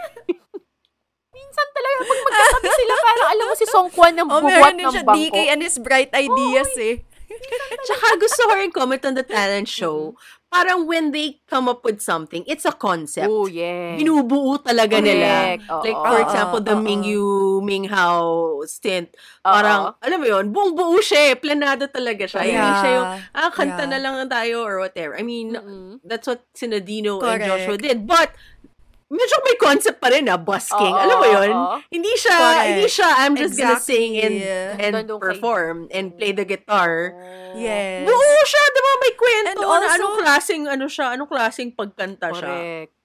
Minsan talaga, pag magkatabi sila, parang alam mo si Songkwan ng Oh, bubuhat meron din ng siya, bangko. D K and his bright ideas eh. Tsaka gusto ko rin comment on the talent show. Parang when they come up with something, it's a concept. Oh, yeah. Binubuo talaga nila. Correct. Oo. Like, for Oo, example, the oo. Mingyu Minghao stint. Oo. Parang, alam mo yun, buong buo siya eh. Planado talaga siya. Hindi Yeah. siya yung, ah, kanta Yeah. na lang tayo or whatever. I mean, Mm-mm. that's what Sinadino and Correct. Joshua did. But, medyo may concept pa rin ah, busking. Oo, Alam mo yun? oo. Hindi siya, Correct. hindi siya, I'm just gonna Exactly. sing and, and Nandun kay- perform and play the guitar. Yes. Buo siya, di ba? May kwento And na also- anong klaseng, ano siya, anong klaseng pagkanta siya. Correct.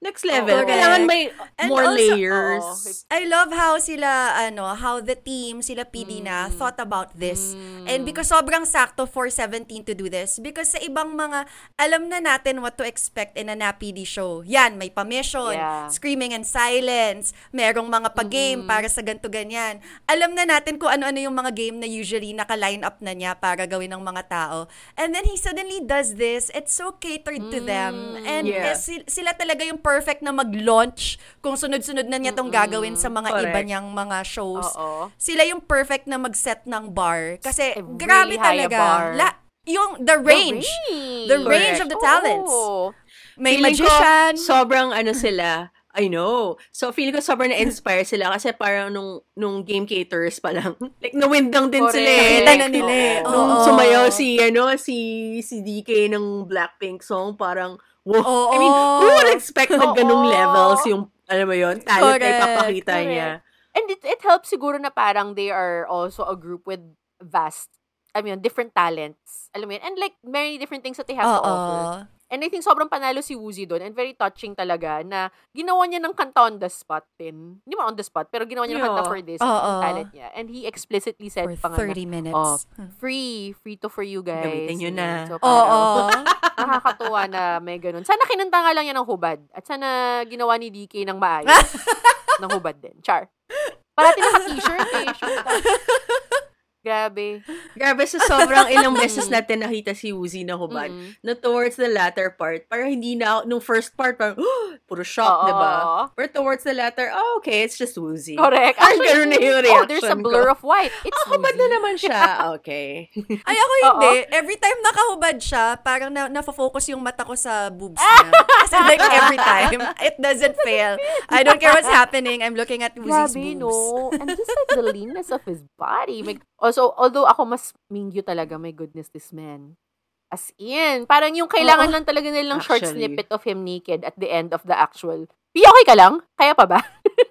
Next level. Correct. Kailangan may And more also- layers. Oo. I love how sila, ano, how the team, sila P D na, Mm. thought about this. Mm. And because sobrang sakto for seventeen to do this. Because sa ibang mga, alam na natin what to expect in a N A P D show. Yan, may pa-mission, Yeah. screaming and silence, merong mga pa-game para sa ganto ganyan. Alam na natin kung ano-ano yung mga game na usually naka-line up na niya para gawin ng mga tao. And then he suddenly does this. It's so catered to them. And Yeah. eh, sil- sila talaga yung perfect na mag-launch kung sunod-sunod na niya tong gagawin sa mga Correct. iba niyang mga shows. Oo. Sila yung perfect na mag-set ng bar. Kasi A really grabe high talaga. bar. La- yung the range. The range of the talents. Oo. May Feeling ko, magician. sobrang ano sila. I know. So, feeling ko sobrang na-inspire sila kasi parang nung, nung game caterers pa lang. Like, nawindang din Correct. sila eh. Nakita na nila eh. Oo. Nung Oo. sumayaw si, ano, si, si D K ng Blackpink song, parang, wow. Oo. I mean, who would expect na ganung Oo. levels yung, alam mo yun, talent na Correct. ipapakita Correct. niya. And it, it helps siguro na parang they are also a group with vast, I mean, different talents. Alam mo yun? And like, many different things that they have to Oo. offer. And I think sobrang panalo si Woozy doon and very touching talaga na ginawa niya ng kanta on the spot din. Hindi man on the spot, pero ginawa niya ng kanta Yeah. for this, Oo. yung talent niya. And he explicitly said For pa nga na, thirty minutes. oh, free, free to for you guys. Gamitin nyo na. So, Oo. parang, nakakatuwa na may ganun. Sana kinanta nga lang yan ng hubad. At sana ginawa ni D K ng maayos. ng hubad din. Char. Parati naka-t-shirt eh. Shoot out. Grabe. Grabe, sa sobrang ilang beses natin nakita si Woozy na hubad. Mm-mm. Na towards the latter part, parang hindi na, nung first part, parang, puro shock, Oo. di ba? But towards the latter, oh, okay, it's just Woozy. Correct. Parang ganun na yung oh, there's a reaction blur ko. of white. It's Ah, hubad Woozy. na naman siya. Okay. Ay, ako hindi. Every time nakahubad siya, parang na nafo-focus yung mata ko sa boobs niya. Kasi like every time, it doesn't fail. I don't care what's happening. I'm looking at Woozy's Grabe, boobs. no? And just like the leanness of his body. May, also, although ako mas mingyu talaga, my goodness, this man. As in, parang yung kailangan Oo. lang talaga nilang short Actually. snippet of him naked at the end of the actual. Pi, okay ka lang? Kaya pa ba?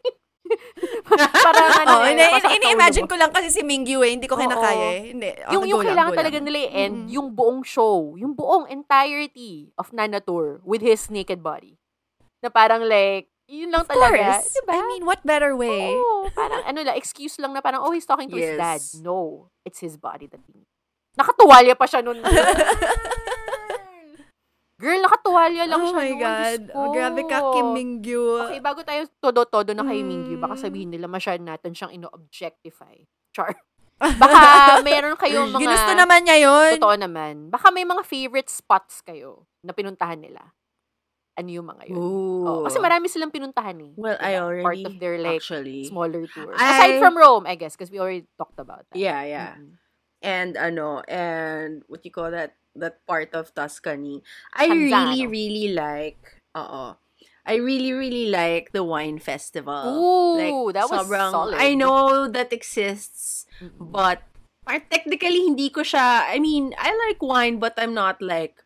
parang ano, Oh, eh, ini- pasakit sa ini-imagine ulo mo. ko lang kasi si Mingyu eh. Hindi ko Oo. kinakaya eh. Hindi. Yung, Okay, yung go lang, kailangan go talaga lang. nila i-end, Mm. yung buong show, yung buong entirety of Nana Tour with his naked body. Na parang like, yun lang Of talaga. course. Diba? I mean, what better way? Oo, parang ano lang, excuse lang na parang, oh, he's talking to his dad. Yes. No, it's his body that he needs. Nakatuwalya pa siya nun. Girl, nakatuwalya lang Oh siya my nun. God. Diyos ko. Grabe ka, Kim Mingyu. Okay, bago tayo todo-todo na kay Mingyu, baka Mm. sabihin nila masyado natin siyang ino-objectify. Char. Baka mayroon kayong mga... Ginusto naman niya yun. Totoo naman. Baka may mga favorite spots kayo na pinuntahan nila. Ano yung mga yun? Ooh. Oo, kasi marami silang pinuntahan eh. Well, I Diba? already, Part of their like actually. smaller tour. I- Aside from Rome, I guess, because we already talked about that. Yeah, yeah. Mm-mm. And ano, and what you call that, that part of Tuscany. I Canzano. really, really like, uh I really, really like the wine festival. Ooh, like, that was sobrang, solid. I know that exists, Mm-mm. but par- technically, hindi ko siya, I mean, I like wine, but I'm not like,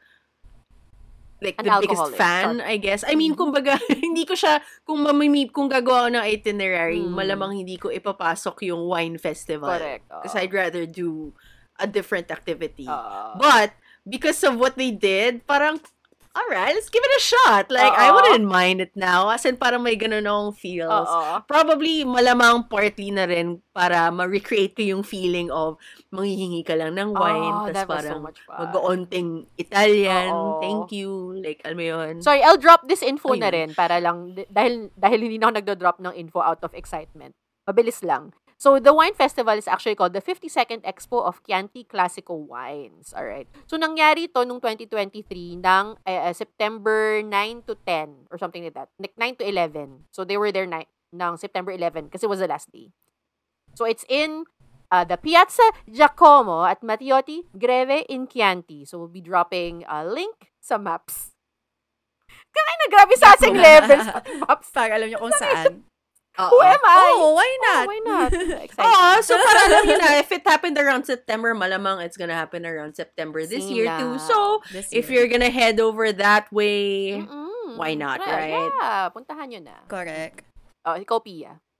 like An the biggest alcoholic. fan, I guess. I mean, kumbaga, hindi ko siya, kung mamimi, kung gagawa ko ng itinerary, Mm. malamang hindi ko ipapasok yung wine festival. Correct. oo. Because I'd rather do a different activity. Oo. But, because of what they did, parang, alright, let's give it a shot. Like, I Oo. wouldn't mind it now. As in, parang may ganun akong feels. Oo. Probably, malamang partly na rin para ma-recreate ko yung feeling of manghihingi ka lang ng wine. Oh, tas that was so parang much fun. mag-oonting Italian. Oo. Thank you. Like, alam mo yun? Sorry, I'll drop this info na Ayun. rin para lang, d- dahil, dahil hindi na ako nagdo-drop ng info out of excitement. Mabilis lang. So, the wine festival is actually called the fifty-second Expo of Chianti Classical Wines. Alright. So, nangyari to nung twenty twenty-three ng eh, eh, September nine to ten or something like that. Like nine to eleven. So, they were there ni- ng September eleven kasi it was the last day. So, it's in uh, the Piazza Giacomo at Mattioti Greve in Chianti. So, we'll be dropping a link sa maps. Kaya na, grabe sa asing levels. Pati maps. Para alam niyo kung saan. Oo. Who am I? Oh, why Oh, not? why not? Excited. Oo, so para alam niyo na, if it happened around September, malamang it's gonna happen around September this Sina. year too. So, This if year. you're gonna head over that way, Mm-mm. why not, Try- right? Yeah, puntahan nyo na. Correct. Oh, ikaw, Pia.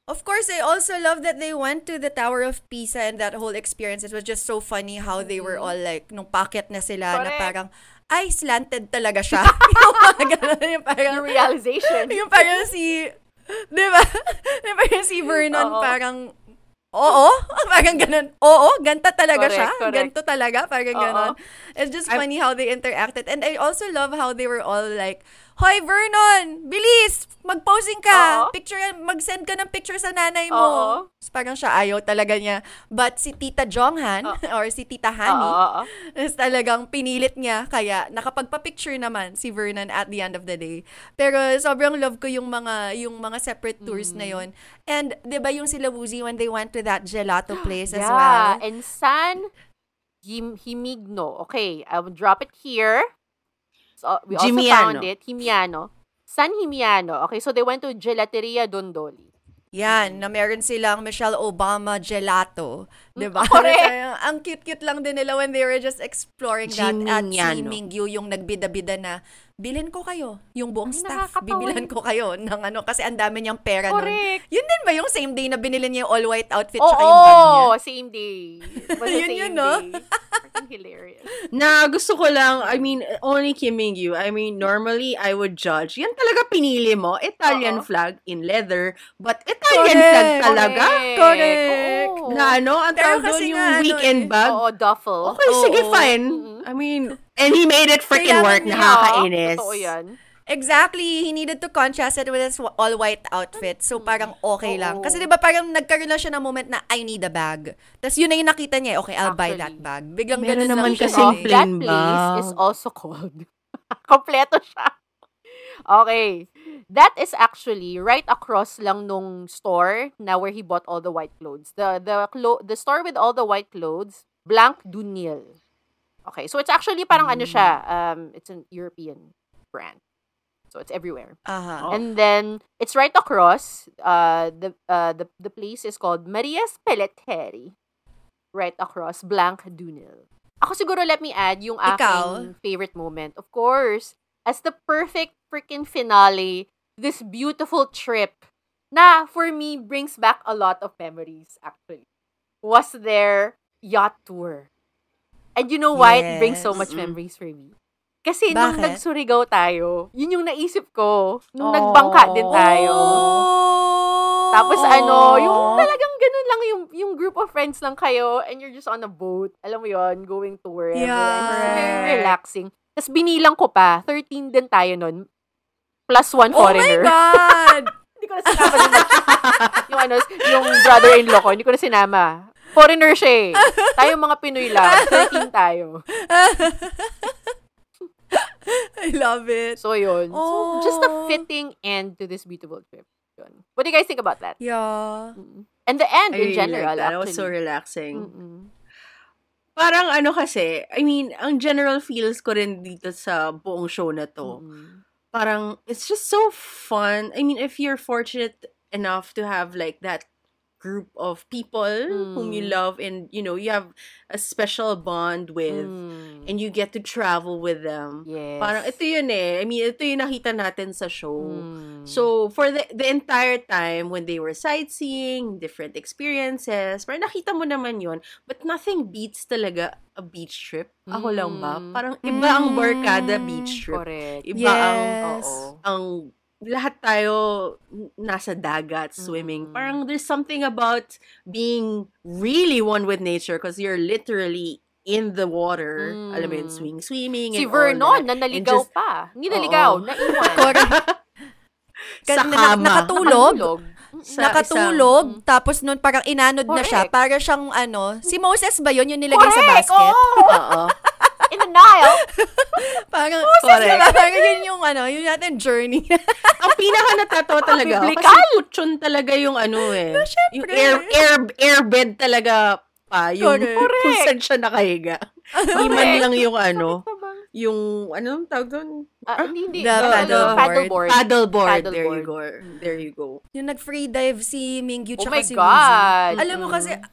Of course, I also love that they went to the Tower of Pisa and that whole experience. It was just so funny how they were all like, nung packet na sila, na Correct. parang, ay, slanted talaga siya. Yung mga ganun, yung parang, Your realization. yung parang si, di ba? Yung parang si Vernon, Oo. parang, oo, parang ganun. Oo, ganta talaga Correct, siya. correct. Ganto talaga, parang Oo. ganun. It's just I- funny how they interacted. And I also love how they were all like, Hoy, Vernon! Bilis! Mag-posing ka! Oo. Picture, mag-send ka ng picture sa nanay mo. Oo. Tapos parang siya ayaw talaga niya. But si Tita Jonghan, or si Tita Oo, Hani, oo, oo. is talagang pinilit niya. Kaya nakapagpa-picture naman si Vernon at the end of the day. Pero sobrang love ko yung mga yung mga separate tours na yon. And 'di ba yung sila Woozy when they went to that gelato place as Yeah, well? and San Him Himigno. Okay, I will drop it here. So, we also Gimiano. found it. Himiano. San Himiano. Okay, so they went to Gelateria Dondoli. Yan, na meron silang Michelle Obama gelato. 'Di ba? Correct. Kaya ang cute-cute lang din nila when they were just exploring that at si Gimiano. Mingyu yung nagbida-bida na bilhin ko kayo, yung buong Ay, staff, nakakatawa bibilhan yun. ko kayo ng ano, kasi ang dami niyang pera nun. Correct. Yun din ba yung same day na binili niya yung all-white outfit Oo, tsaka yung bag niya? same day. It was the Yun same yun, no? day. Freaking hilarious. Na gusto ko lang, I mean, only Kim Mingyu. I mean, normally, I would judge. Yan talaga pinili mo. Italian Oo. flag in leather, but Italian Correct. flag talaga. Correct. Oo. Na ano, ang Pero tawag doon kasi yung nga, ano weekend eh. bag. Oo, duffel. Okay, sige, Oo. fine. I mean, and he made it freaking Kailangan work. niya. Nakakainis. Totoo yan. Exactly. He needed to contrast it with his all-white outfit. So, parang okay lang. Oo. Kasi di ba parang nagkaroon lang siya ng moment na, I need a bag. Tapos yun na yung nakita niya, okay, I'll buy that Actually. bag. Biglang Meron ganun naman lang siya. kasing eh. plain That place bag. is also called. Kompleto siya. Okay. That is actually right across lang nung store na where he bought all the white clothes. The the clo- the store with all the white clothes, Blanc Dunil. Okay, so it's actually parang ano siya, um it's an European brand. So it's everywhere. Aha. Oh. And then it's right across uh the uh the the place is called Maria's Pelleteri. Right across Blanc Dunil. Ako siguro, let me add yung aking Ikaw? favorite moment. Of course, as the perfect freaking finale, this beautiful trip na for me brings back a lot of memories actually. Was their yacht tour. And you know why it brings so Yes. much Mm-mm. memories for me? Kasi nung Bakit? nagsurigaw tayo, yun yung naisip ko. Nung Oh. nagbangka din tayo. Oh! Tapos ano, yung talagang ganun lang yung yung group of friends lang kayo and you're just on a boat. Alam mo yon, going to wherever. Yeah. And it's very Correct. relaxing. Tapos binilang ko pa, thirteen din tayo nun. Plus one Oh my foreigner. God! Hindi ko na sinama yung, yung ano, yung brother-in-law ko. Hindi ko na sinama. Foreigner siya eh. Tayo mga Pinoy lang. thirteen tayo. I love it. So yun. Oh. So just a fitting end to this beautiful trip. Yun. What do you guys think about that? Yeah. Mm. And the end I in really general, like that. That was so actually. relaxing. Mm-mm. Parang ano kasi, I mean, ang general feels ko rin dito sa buong show na to. Mm-mm. Parang, it's just so fun. I mean, if you're fortunate enough to have like that group of people whom you Mm. love and, you know, you have a special bond with Mm. and you get to travel with them. Yes. Parang ito yun eh. I mean, ito yung nakita natin sa show. Mm. So, for the the entire time when they were sightseeing, different experiences, parang nakita mo naman yun. But nothing beats talaga a beach trip. Ako lang ba? Mm. Parang iba ang barkada beach trip. Correct. Iba ang, Yes. Oo. ang lahat tayo n- nasa dagat, swimming. Mm. Parang there's something about being really one with nature because you're literally in the water. Mm. Alam mo yun, swing, swimming Si and all Vernon, that. na And naligaw just- pa. Hindi naligaw, Oo. naiwan. sa Kasi na- kama. nakatulog. Nakatulog. Sa Nakatulog, isang- tapos nun parang inanod na siya. Correct. Para siyang ano, si Moses ba yun yung nilagay sa Correct, basket? oo. Oo. In the Nile. Parang, Correct. diba? Parang yun yung ano, yun natin journey. Ang pinaka natatawa talaga ako, Biblical. kasi kutsyon talaga yung ano eh. Yung air, air, airbed talaga pa. Yung Correct. kung saan siya nakahiga. Di man lang yung ano, Correct. yung, anong tawag doon? Ah, hindi, hindi. The Uh, paddleboard. paddleboard. Paddleboard. Paddleboard. There you go. There you go. Yung nag-free dive si Mingyu Oh tsaka my si God. Woozy. Alam mo kasi,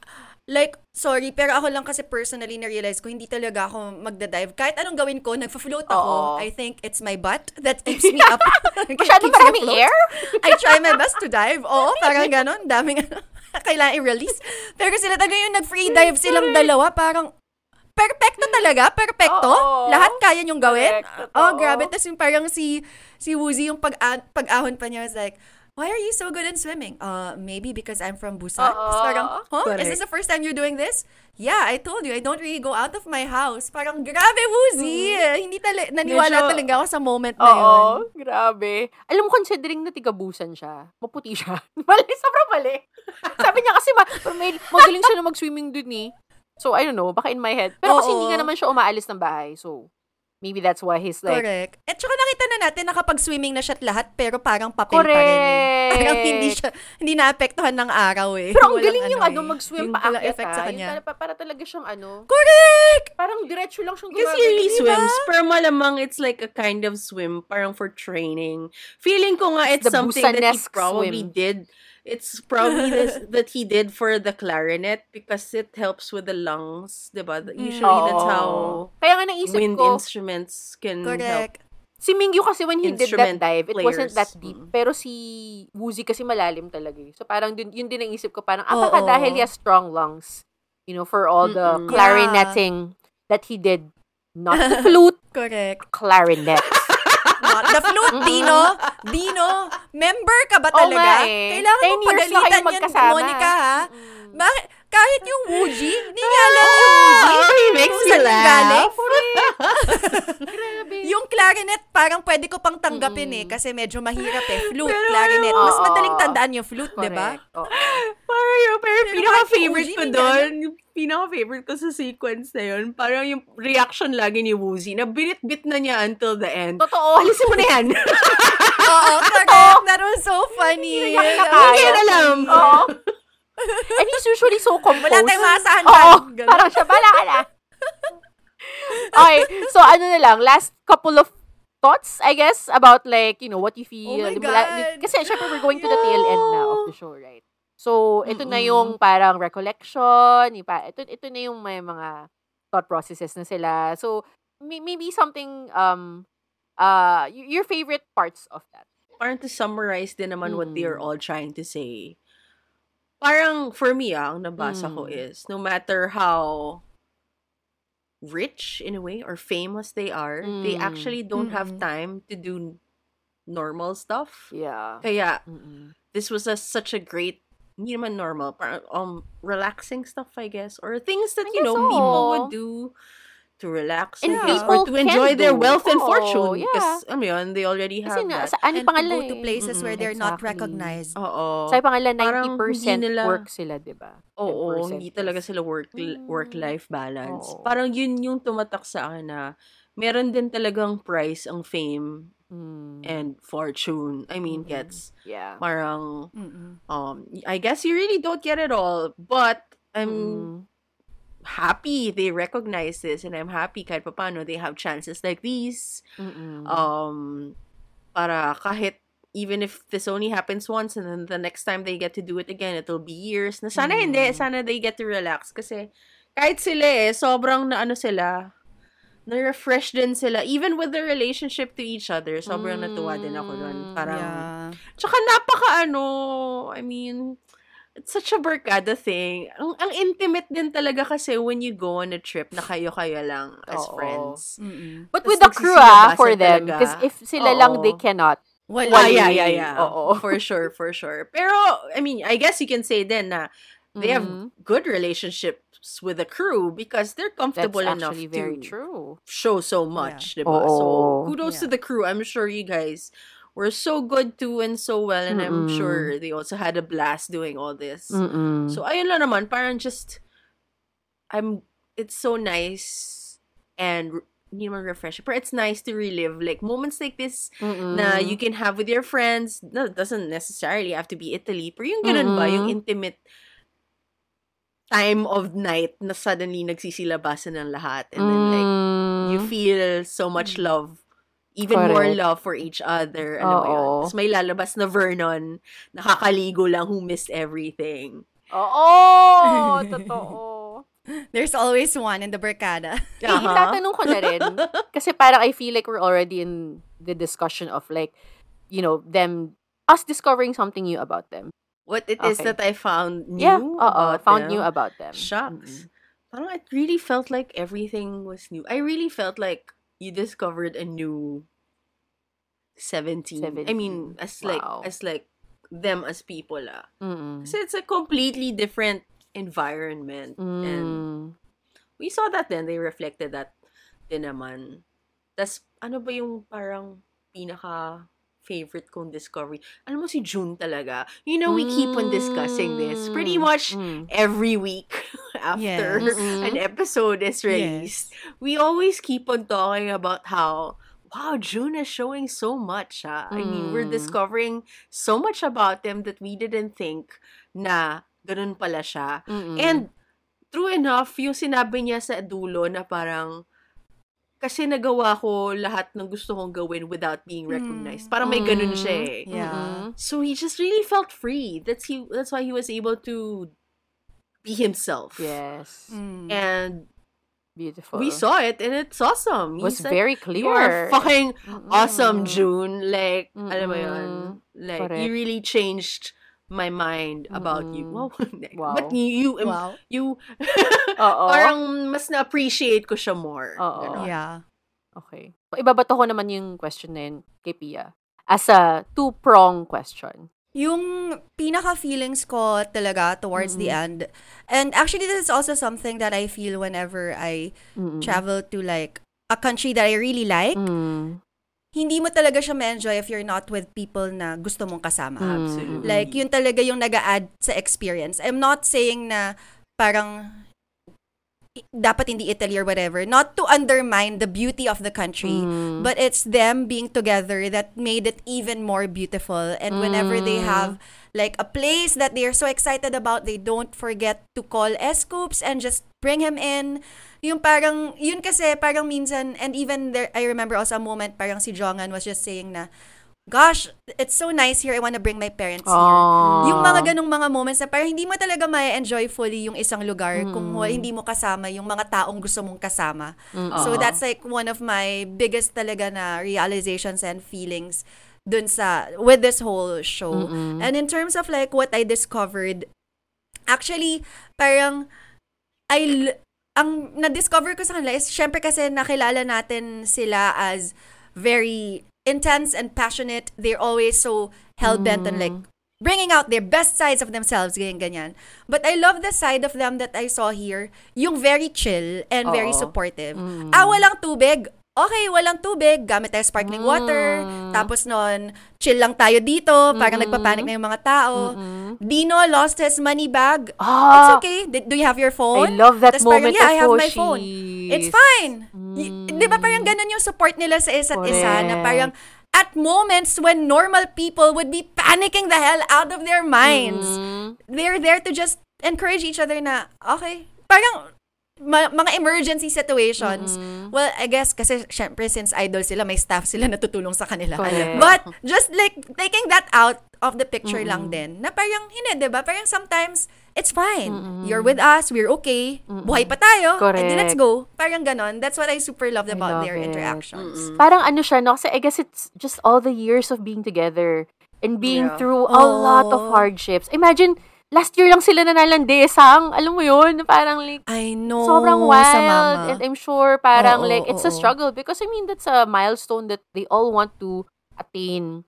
Like, sorry, pero ako lang kasi personally na-realize ko, hindi talaga ako magda-dive. Kahit anong gawin ko, nagfa-float ako. Oo. I think it's my butt that keeps me up. Masyado Keeps me maraming afloat. air? I try my best to dive. Oo, parang ganon. Daming kailangan i-release. Pero sila talaga yung nag-free dive silang dalawa. Parang, perfecto talaga. Perfecto. Oo. Lahat kaya niyong gawin. Correct, Oh, totoo. grabe. Tapos yung parang si, si Woozy, yung pag pag-ahon pa niya was like, why are you so good in swimming? Uh, maybe because I'm from Busan. Tapos Oo. parang, huh? Correct. Is this the first time you're doing this? Yeah, I told you, I don't really go out of my house. Parang, grabe, Woozy. Hindi tala, naniwala Medyo- talaga ako sa moment na yun. Oo, grabe. Alam mo, considering na tigabusan siya, maputi siya. Mali, sobrang mali. Sabi niya kasi, ma- may, magaling siya na mag-swimming dun eh. So, I don't know, baka in my head. Pero kasi Oo. hindi nga naman siya umaalis ng bahay. So, maybe that's why he's like, Correct. At saka nakita na natin nakapag-swimming na siya at lahat, pero parang papel pa rin. Eh. correct. Parang hindi siya, hindi naapektuhan ng araw eh. Pero ang Walang galing yung ano, eh. mag-swim Yun pa pala akyat effect ah. sa Yun kanya. pala, pa- para talaga siyang ano, Correct! parang diretso lang siyang Because he gumagano, really di ba? swims. Pero malamang it's like a kind of swim, parang for training. Feeling ko nga it's The something that he Busanesque probably swim. did. It's probably this that he did for the clarinet because it helps with the lungs, diba? Usually that's how Oo. Kaya nga naisip wind ko, instruments can help. Correct. si Mingyu kasi when he did that Instrument dive, it wasn't that players. deep. Mm. Pero si Woozy kasi malalim talaga eh. So parang dun, yun din ang isip ko. Parang, ah, baka Oo. dahil he has strong lungs. You know, for all the Mm-mm. clarinetting that he did. Not the flute, Correct. clarinet. Not the flute, Dino. Dino, member ka ba Oo talaga? nga eh. Kailangan Ten mong years na pagalitan kayong yan, magkasama. Monica, ha? Mm. Bakit? Kahit yung Wooji, hindi niya alam yung Wooji. Oh, he makes Kung me saan laugh. galing. Grabe. Yung clarinet, parang pwede ko pang tanggapin eh, kasi medyo mahirap eh. Flute, Pero clarinet. yung- Mas Oo. madaling tandaan yung flute, di ba? Correct. Oo. Parang yung, pero Pero pinaka-favorite kahit ko yung Uzi, doon, yung pinaka-favorite ko sa sequence na yun, parang yung reaction lagi ni Woozy, na binit-bit na niya until the end. Totoo. Alisin mo na yan. Oo, correct. That was so funny. Hindi niya Hindi kinakaya. yan alam. Oo. And he's usually so composed. Wala tayong maasahan Oo. dyan. Ganun. Parang siya, bala ka na. Okay, so ano na lang, last couple of thoughts, I guess, about like, you know, what you feel. Oh my Di ba, God. Kasi syempre we're going to the tail end na of the show, right? So, ito na yung parang recollection, yung pa, ito, ito na yung may mga thought processes na sila. So, may, maybe something, um, uh, y- your favorite parts of that. Parang to summarize din naman what they are Mm. all trying to say. Parang, for me, ah, ang nabasa ko Mm. is, no matter how rich, in a way, or famous they are, they Mm. actually don't have Mm-mm. time to do normal stuff. Yeah. Kaya, Mm-mm. this was a, such a great, hindi naman normal, parang, um, relaxing stuff, I guess, or things that, I you know, guess people so. would do to relax, And I guess, people or to enjoy can their do. wealth and Oo, fortune. yeah. Because, ano yun, they already have Kasi nga, that. sa, ano And pa nga to go lang to eh. places where Mm-mm, they're not exactly. recognized. Oo. Sabi pa nga lang, Parang ninety percent hindi nila- work sila, di ba? Oo, ten percent hindi talaga is- sila work Mm. work-life balance. Oo. Parang yun yung tumatak sa akin na meron din talagang price ang fame Mm. and fortune. I mean, Mhm. gets Yeah. parang Mm-mm. um I guess you really don't get it all, but I'm Mm. happy they recognize this, and I'm happy kahit paano they have chances like these. Mm-mm. Um para kahit even if this only happens once and then the next time they get to do it again, it'll be years. Na sana hindi, Mm. sana they get to relax. Kasi kahit sila eh, sobrang na ano sila, na-refresh din sila. Even with their relationship to each other, sobrang natuwa din ako doon. Mm, Parang, Yeah. tsaka napaka ano, I mean, it's such a barkada thing. Ang, ang intimate din talaga kasi when you go on a trip na kayo-kayo lang as Oo. friends. Mm-mm. But Tas with the crew, ah, for nagsisilabasan them. talaga. Because if sila lang, Oo. they cannot. Wala. Ah, Wali. yeah, yeah, yeah. Oo. For sure, for sure. Pero, I mean, I guess you can say then na they have Mhm. good relationships with the crew because they're That's comfortable enough actually to very true. show so much, diba? Oo. So, kudos to Yeah. the crew. I'm sure you guys were so good too and so well, and I'm Mm-mm. sure they also had a blast doing all this. Mm-mm. So, ayun lang naman, parang just, I'm, it's so nice and, hindi naman refreshing, but it's nice to relive, like, moments like this Mm-mm. na you can have with your friends. No, it doesn't necessarily have to be Italy, pero yung ganun ba, yung Mm-mm. intimate time of night na suddenly nagsisilabasan ng lahat, and then, like, you Mm. feel so much love, even more Correct. love for each other. Alam mo yun? Oo. Tapos may lalabas na Vernon, nakakaligo lang, who missed everything. Oo, totoo. There's always one in the barkada. Eh, Uh-huh. itatanong ko na rin. Kasi parang I feel like we're already in the discussion of like, you know, them, us discovering something new about them. What it is Okay. that I found new Yeah, oo, about found them. new about them. Shucks. Parang it really felt like everything was new. I really felt like you discovered a new seventeen. I mean, seventeen. as like Wow. as like them as people ah. Mm-mm. Kasi it's a completely different environment. And Mm. we saw that then. They reflected that din naman. Tas, ano ba yung parang pinaka favorite kong discovery? Alam mo si June talaga. You know, we keep on discussing this pretty much Mm. every week after Yes. Mm-mm. an episode is released. We always keep on talking about how, wow, June is showing so much. Ah. I mean, we're Mm. discovering so much about them that we didn't think na ganun pala siya. Mm-mm. And true enough, yung sinabi niya sa dulo na parang, kasi nagawa ko lahat ng gusto kong gawin without being recognized. Parang may ganun siya eh. Yeah. Mm-mm. So he just really felt free. That's he. That's why he was able to be himself. Yes. Mm. And Beautiful. we saw it, and it's awesome. It was He's like, very you are clear. fucking Mm-mm. awesome, June. Like, alam mo yun. Mm-mm. Like, Correct. you really changed my mind about you. Mm-mm. Wow. Wow. But you, you, Wow. you Oo. parang mas na-appreciate ko siya more. Oo. Ganon. Yeah. Okay. Ibabato ko naman yung question na yun kay Pia. As a two-prong question. Yung pinaka-feelings ko talaga towards the Mm-mm. end. And actually, this is also something that I feel whenever I Mm-mm. travel to like a country that I really like. Mm. Hindi mo talaga siya ma-enjoy if you're not with people na gusto mong kasama. Mm. Absolutely. Like, yun talaga yung nag-a-add sa experience. I'm not saying na parang i- dapat hindi Italy or whatever. Not to undermine the beauty of the country. Mm. But it's them being together that made it even more beautiful. And whenever they Mm. have like a place that they're so excited about, they don't forget to call S-Scoops and just bring him in. Yung parang, yun kasi parang minsan, and even there, I remember also a moment, parang si Jongan was just saying na, gosh, it's so nice here, I wanna bring my parents here. Aww. Yung mga ganong mga moments na parang hindi mo talaga ma-enjoy fully yung isang lugar kung wa- hindi mo kasama yung mga taong gusto mong kasama. So Oo. that's like one of my biggest talaga na realizations and feelings dun sa, with this whole show. Mm-mm. And in terms of like what I discovered, actually, parang, I, l- ang na-discover ko sa kanila is, syempre kasi nakilala natin sila as very intense and passionate. They're always so hell-bent on like, bringing out their best sides of themselves, ganyan-ganyan. But I love the side of them that I saw here, yung very chill and very Oo. supportive. Ah, walang tubig. Okay, walang tubig. Gamit tayo sparkling water. Mm. Tapos nun, chill lang tayo dito. Parang nagpapanik na yung mga tao. Dino lost his money bag. Ah, It's okay. D- do you have your I phone? love that Tas parang, moment yeah, of I have my Hoshi. phone. It's fine. Y- Di ba parang ganun yung support nila sa isa't isa na Correct. parang at moments when normal people would be panicking the hell out of their minds, Mm. they're there to just encourage each other na, okay, parang ma- mga emergency situations. Well, I guess kasi syempre since idol sila, may staff sila na tutulong sa kanila. Correct. But just like taking that out of the picture lang din, na parang, hindi, diba? Parang sometimes, it's fine. You're with us, we're okay. Buhay pa tayo. And then let's Correct. go. Parang ganon. That's what I super loved I about love their it. interactions. Parang ano siya, no? Kasi I guess it's just all the years of being together and being Yeah. through a lot of Oh. hardships. Imagine, last year lang sila nanalandesang. Alam mo yun? Parang like, I know. sobrang sa wild. mama. And I'm sure parang Oo, like, it's a oo. struggle. Because I mean, that's a milestone that they all want to attain.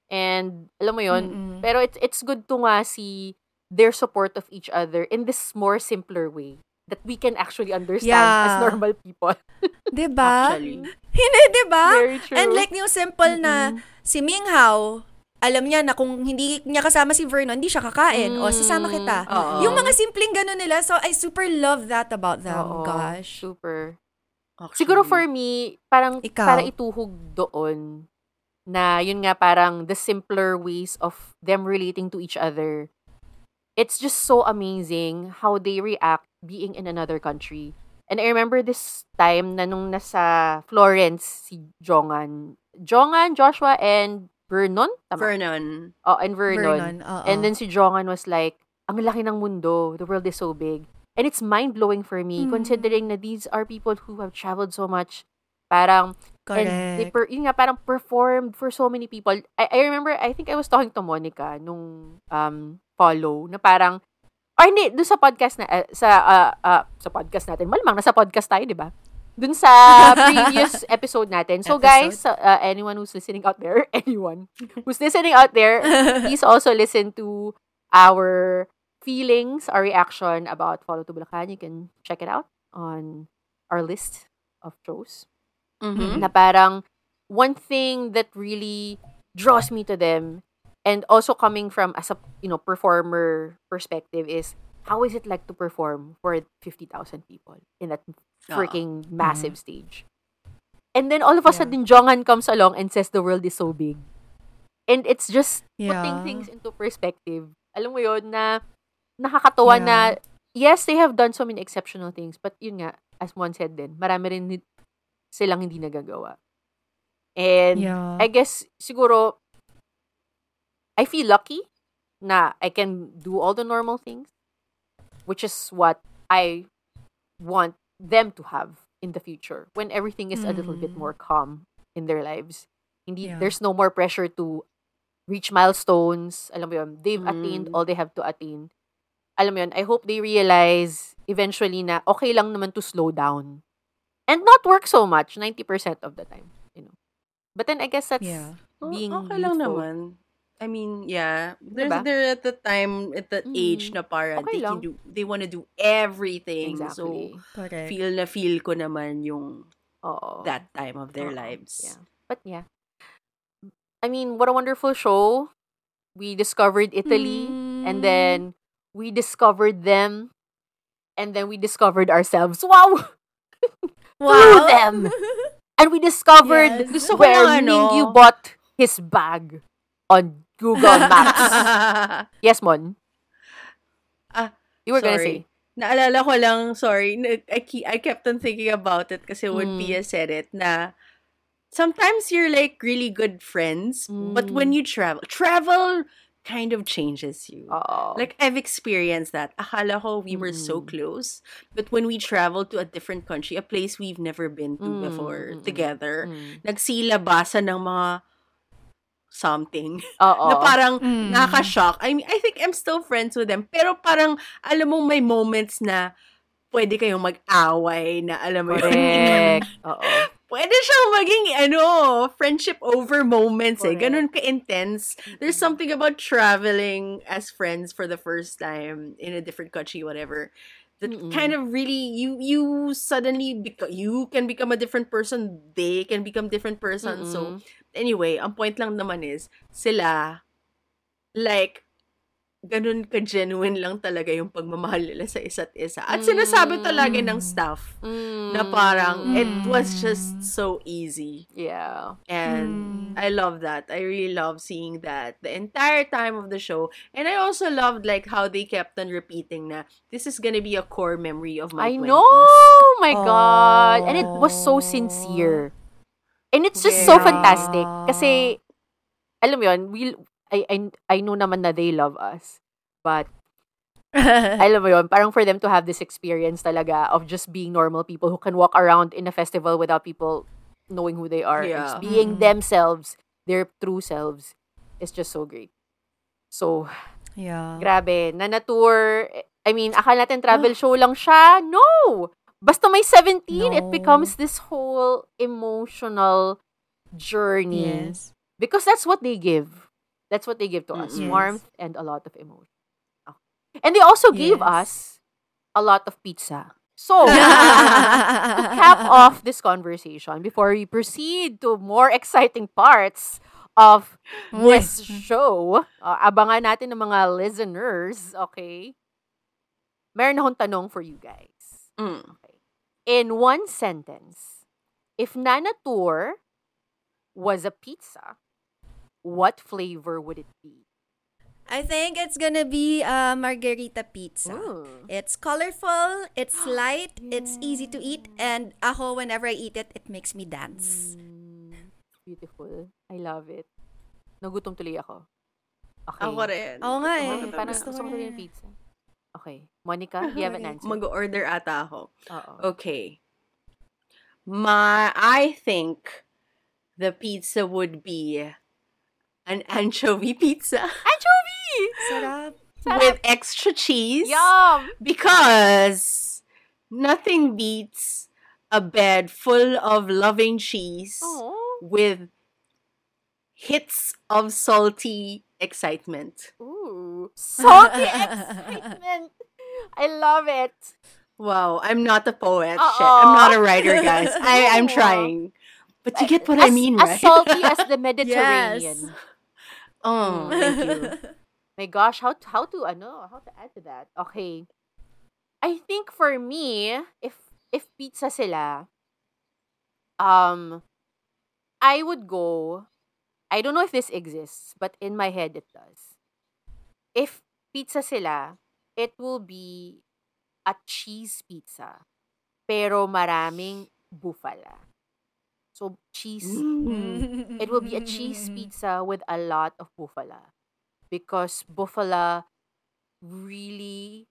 And alam mo yun? Mm-mm. Pero it's, it's good to nga see their support of each other in this more simpler way that we can actually understand Yeah. as normal people. Diba? Actually. Hindi, diba? Very true. And like yung simple na si Minghao, alam niya na kung hindi niya kasama si Vernon, hindi siya kakain. O, sasama kita. Oo. Yung mga simpleng ganun nila. So, I super love that about them. Oo, Gosh. Super. Actually. Siguro for me, parang Ikaw? para ituhog doon na yun nga parang the simpler ways of them relating to each other. It's just so amazing how they react being in another country. And I remember this time na nung nasa Florence si Jongan. Jongan, Joshua, and Vernon? Tama? Vernon. Oh, and Vernon. Vernon, oo. And then si Jongan was like, ang laki ng mundo. The world is so big. And it's mind-blowing for me, Mm. considering na these are people who have traveled so much. Parang, and they, Correct. per, yun nga, parang performed for so many people. I, I remember, I think I was talking to Monica nung um, follow, na parang, or hindi, doon sa podcast na, uh, sa, uh, uh, sa podcast natin, malamang nasa podcast tayo, di ba? Doon sa previous episode natin. So guys, uh, anyone who's listening out there, anyone who's listening out there, please also listen to our feelings, our reaction about Follow to Bulacan. You can check it out on our list of shows. Mhm. Na parang, one thing that really draws me to them, and also coming from as a, you know, performer perspective, is how is it like to perform for fifty thousand people in that freaking massive stage? And then all of a Yeah. sudden, Jonghan comes along and says the world is so big. And it's just putting Yeah. things into perspective. Alam mo yun, na nakakatawa Yeah. na, yes, they have done so many exceptional things, but yun nga, as one said din, marami rin ni- silang hindi nagagawa. And Yeah. I guess, siguro, I feel lucky na I can do all the normal things, which is what I want them to have in the future when everything is a little bit Mm. more calm in their lives. Hindi, Yeah. there's no more pressure to reach milestones. Alam mo yun, they've Mm. attained all they have to attain. Alam mo yun, I hope they realize eventually na okay lang naman to slow down and not work so much ninety percent of the time, you know. But then I guess that's Yeah. Oh, being okay lang youthful. naman. I mean, yeah. There's, Diba? they're at the time, at that Mm. age na para Okay they can lang. do, they want to do everything. Exactly. So, Correct. feel na feel ko naman yung Oo. that time of their Oo. lives. Yeah. But yeah. I mean, what a wonderful show. We discovered Italy, and Mm. then we discovered them, and then we discovered ourselves. Wow! Through Wow. them. And we discovered Yes. Gusto ko where yung ano- Mingyu bought his bag on Google Maps. Yes, Mon? Ah, You were gonna sorry. say. Naalala ko lang, sorry, na- I, ke- I kept on thinking about it kasi when Mm. Pia said it, na sometimes you're like really good friends, but when Mm. you travel, travel kind of changes you. Oo. Like, I've experienced that. Akala ko we were so Mm-mm. close, but when we traveled to a different country, a place we've never been to Mm, before, mm-mm. together, Mm. nagsilabasan ng mga something. Oo. Na parang Mm. nakaka-shock. I mean, I think I'm still friends with them. Pero parang, alam mo, may moments na pwede kayong mag-away na, alam mo yun. Correct. Oo. Pwede siyang maging, ano, friendship over moments eh. Correct. Ganun ka-intense. There's something about traveling as friends for the first time in a different country, whatever. That Mm-mm. kind of really, you you suddenly, beco- you can become a different person. They can become different person. So, Mm-mm. anyway, ang point lang naman is, sila, like, ganun ka-genuine lang talaga yung pagmamahal nila sa isa't isa. At sinasabi talaga ng staff Mm. na parang, it Mm. was just so easy. Yeah. And Mm. I love that. I really love seeing that the entire time of the show. And I also loved like how they kept on repeating na this is gonna be a core memory of my I twenties. know! My God! And it was so Oh. sincere. And it's just so Yeah. fantastic. Kasi, alam mo yun, we, I, I, I know naman na they love us. But, alam mo yun, parang for them to have this experience talaga of just being normal people who can walk around in a festival without people knowing who they are. Yeah. Just being Mm. themselves, their true selves, is just so great. So, Yeah. grabe, na na-tour. I mean, akala natin travel show lang siya. No! Basta may seventeen, it No. becomes this whole emotional journey. Yes. Because that's what they give. That's what they give to us. Mm-mm. Yes. Warmth and a lot of emotion. Oh. And they also gave Yes. us a lot of pizza. So, to cap off this conversation, before we proceed to more exciting parts of this show, uh, abangan natin ng mga listeners, okay? Meron akong tanong for you guys. Mm. In one sentence, if Nana Tour was a pizza, what flavor would it be? I think it's gonna be a margarita pizza. Ooh. It's colorful, it's light, it's easy to eat, and ako, whenever I eat it, it makes me dance. Mm, beautiful. I love it. Nagutom tuloy ako. Okay. Ako rin. Oo nga Okay, eh. parang Gusto gusto ko ko rin rin. yung pizza. Okay. Monica, you have an answer? Mag-order ata ako. Oo. Okay. My, I think the pizza would be an anchovy pizza Anchovy! Sarap. with extra cheese. Yum! Because nothing beats a bed full of loving cheese Oh. with hits of salty excitement. Ooh. Salty excitement. I love it. Wow, I'm not a poet. Uh-oh. Shit, I'm not a writer, guys. I, I'm No. trying. But you get what as, I mean, as right? salty as the Mediterranean. Yes. Oh, thank you. My gosh, how how to ano, how to add to that? Okay. I think for me, if if pizza sila, um I would go, I don't know if this exists, but in my head it does. If pizza sila, it will be a cheese pizza, pero maraming bufala. So cheese, Mm. it will be a cheese pizza with a lot of bufala, because bufala really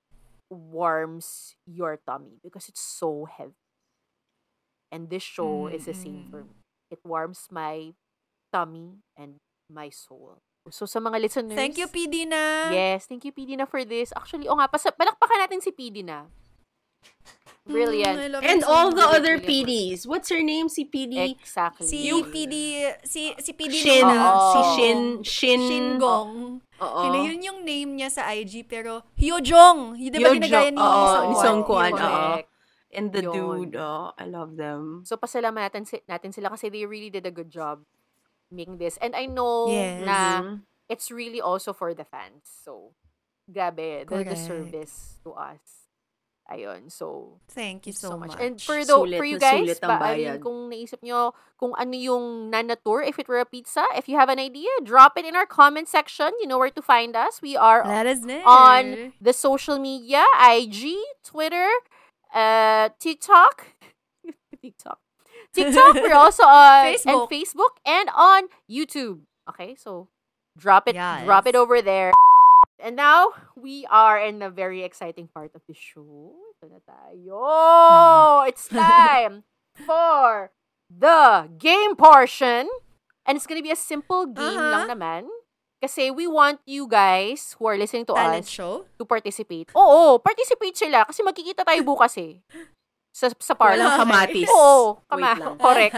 warms your tummy because it's so heavy. And this show is the same for me. It warms my tummy and my soul. So sa mga listeners, Thank you, P D na. yes, thank you P D na for this. Actually, o nga, pas- palakpakan natin si P D na. Brilliant. Mm, I love And it so all the much. other P Ds. What's her name? Si P D? Exactly. Si You- P D, si, si P D Shin. na. Oo. Si Shin. Shin. Shin Gong. Oo. Yun, yun yung name niya sa I G, pero Hyojong. Di ba Hyojong, ginagaya ni oo, Song ni Kwan? Song Kwan, Hyojong. oo. Correct. And the Yun. dude. Oh, I love them. So, pasalamatan natin, si- natin sila kasi they really did a good job making this. And I know Yes. na Mhm. it's really also for the fans. So, grabe, the, the Correct. service to us. Ayun, so, Thank you so, much. And for, the, Sulit for you na guys, sulit ang ba, I mean, bayad. kung naisip nyo kung ano yung Nana Tour, if it were a pizza, if you have an idea, drop it in our comment section. You know where to find us. We are Let us know. on the social media, I G, Twitter, uh, TikTok. TikTok. TikTok, we're also on and Facebook. Facebook and on YouTube. Okay, so drop it, Yes. drop it over there. And now we are in a very exciting part of the show. Ito na tayo. It's time for the game portion. And it's gonna be a simple game Uh-huh. lang naman. Kasi we want you guys who are listening to Talent us show? to participate. Oo, participate sila. Kasi magkikita tayo bukas eh. Sa, sa parlor. Walang kamatis. Oo, Wait kama. lang. Correct.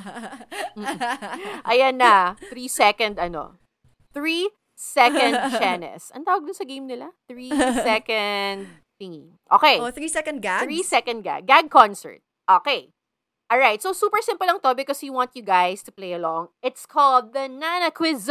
Ayan na. Three second ano. Three second Chenes. Ang tawag dun sa game nila? Three second thingy. Okay. Oh, three second gags? Three second gag. Gag concert. Okay. Alright, so super simple lang to because we want you guys to play along. It's called the Nana Quiz.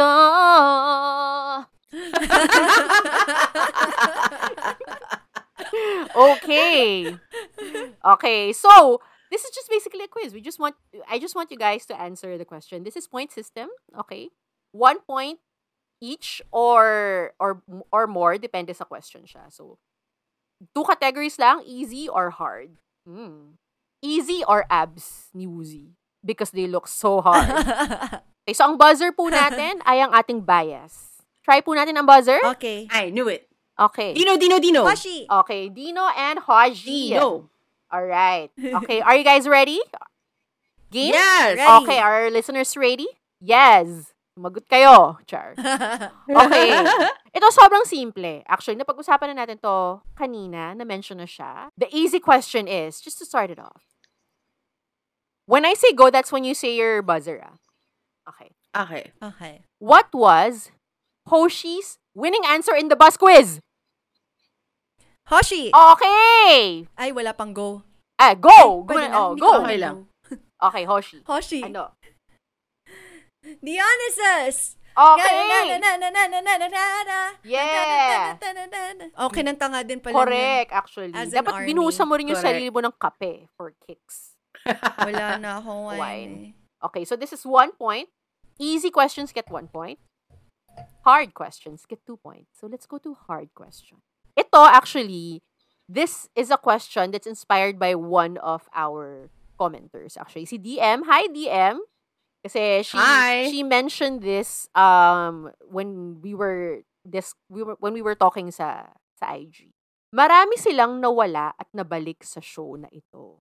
Okay. Okay, so this is just basically a quiz. We just want I just want you guys to answer the question. This is point system, okay? One point each or or or more depende sa question siya. So two categories lang, easy or hard. Hmm. Easy or abs ni Woozy because they look so hard. Okay, so ang buzzer po natin ay ang ating bias. Try po natin ang buzzer. Okay. I knew it. Okay. Dino, Dino, Dino. Washi. Okay, Dino and Haji. Dino. All right. Okay, are you guys ready? Game? Yes. Ready. Okay, are our listeners ready? Yes. Sumagot kayo, Char. Okay. Ito sobrang simple. Actually, napag-usapan na natin to kanina, na-mention na siya. The easy question is, just to start it off. When I say go, that's when you say your buzzer. Ah. Okay. Okay. Okay. What was Hoshi's winning answer in the bus quiz? Hoshi. Okay. Ay, wala pang go. Ah, go. Go. Pwede na- na, Oh, hindi go. ko Okay alam. lang. Okay, Hoshi. Hoshi. Ano? Dionysus. Okay. Na, na, na, na, na, na, na, na, na. Yeah. Na, na, na, na, na. Oh, kinanta nga din pala Correct, actually. As an Dapat army. binuhusan mo rin yung Correct. sarili mo ng kape for kicks. niya. Wala na akong wine. Wine. eh. Okay, so this is one point. Easy questions get one point. Hard questions get two points. So let's go to hard question. Ito, actually, this is a question that's inspired by one of our commenters. Actually, si D M. Hi, D M. Kasi she Hi. she mentioned this um when we were this we were when we were talking sa sa I G. Marami silang nawala at nabalik sa show na ito.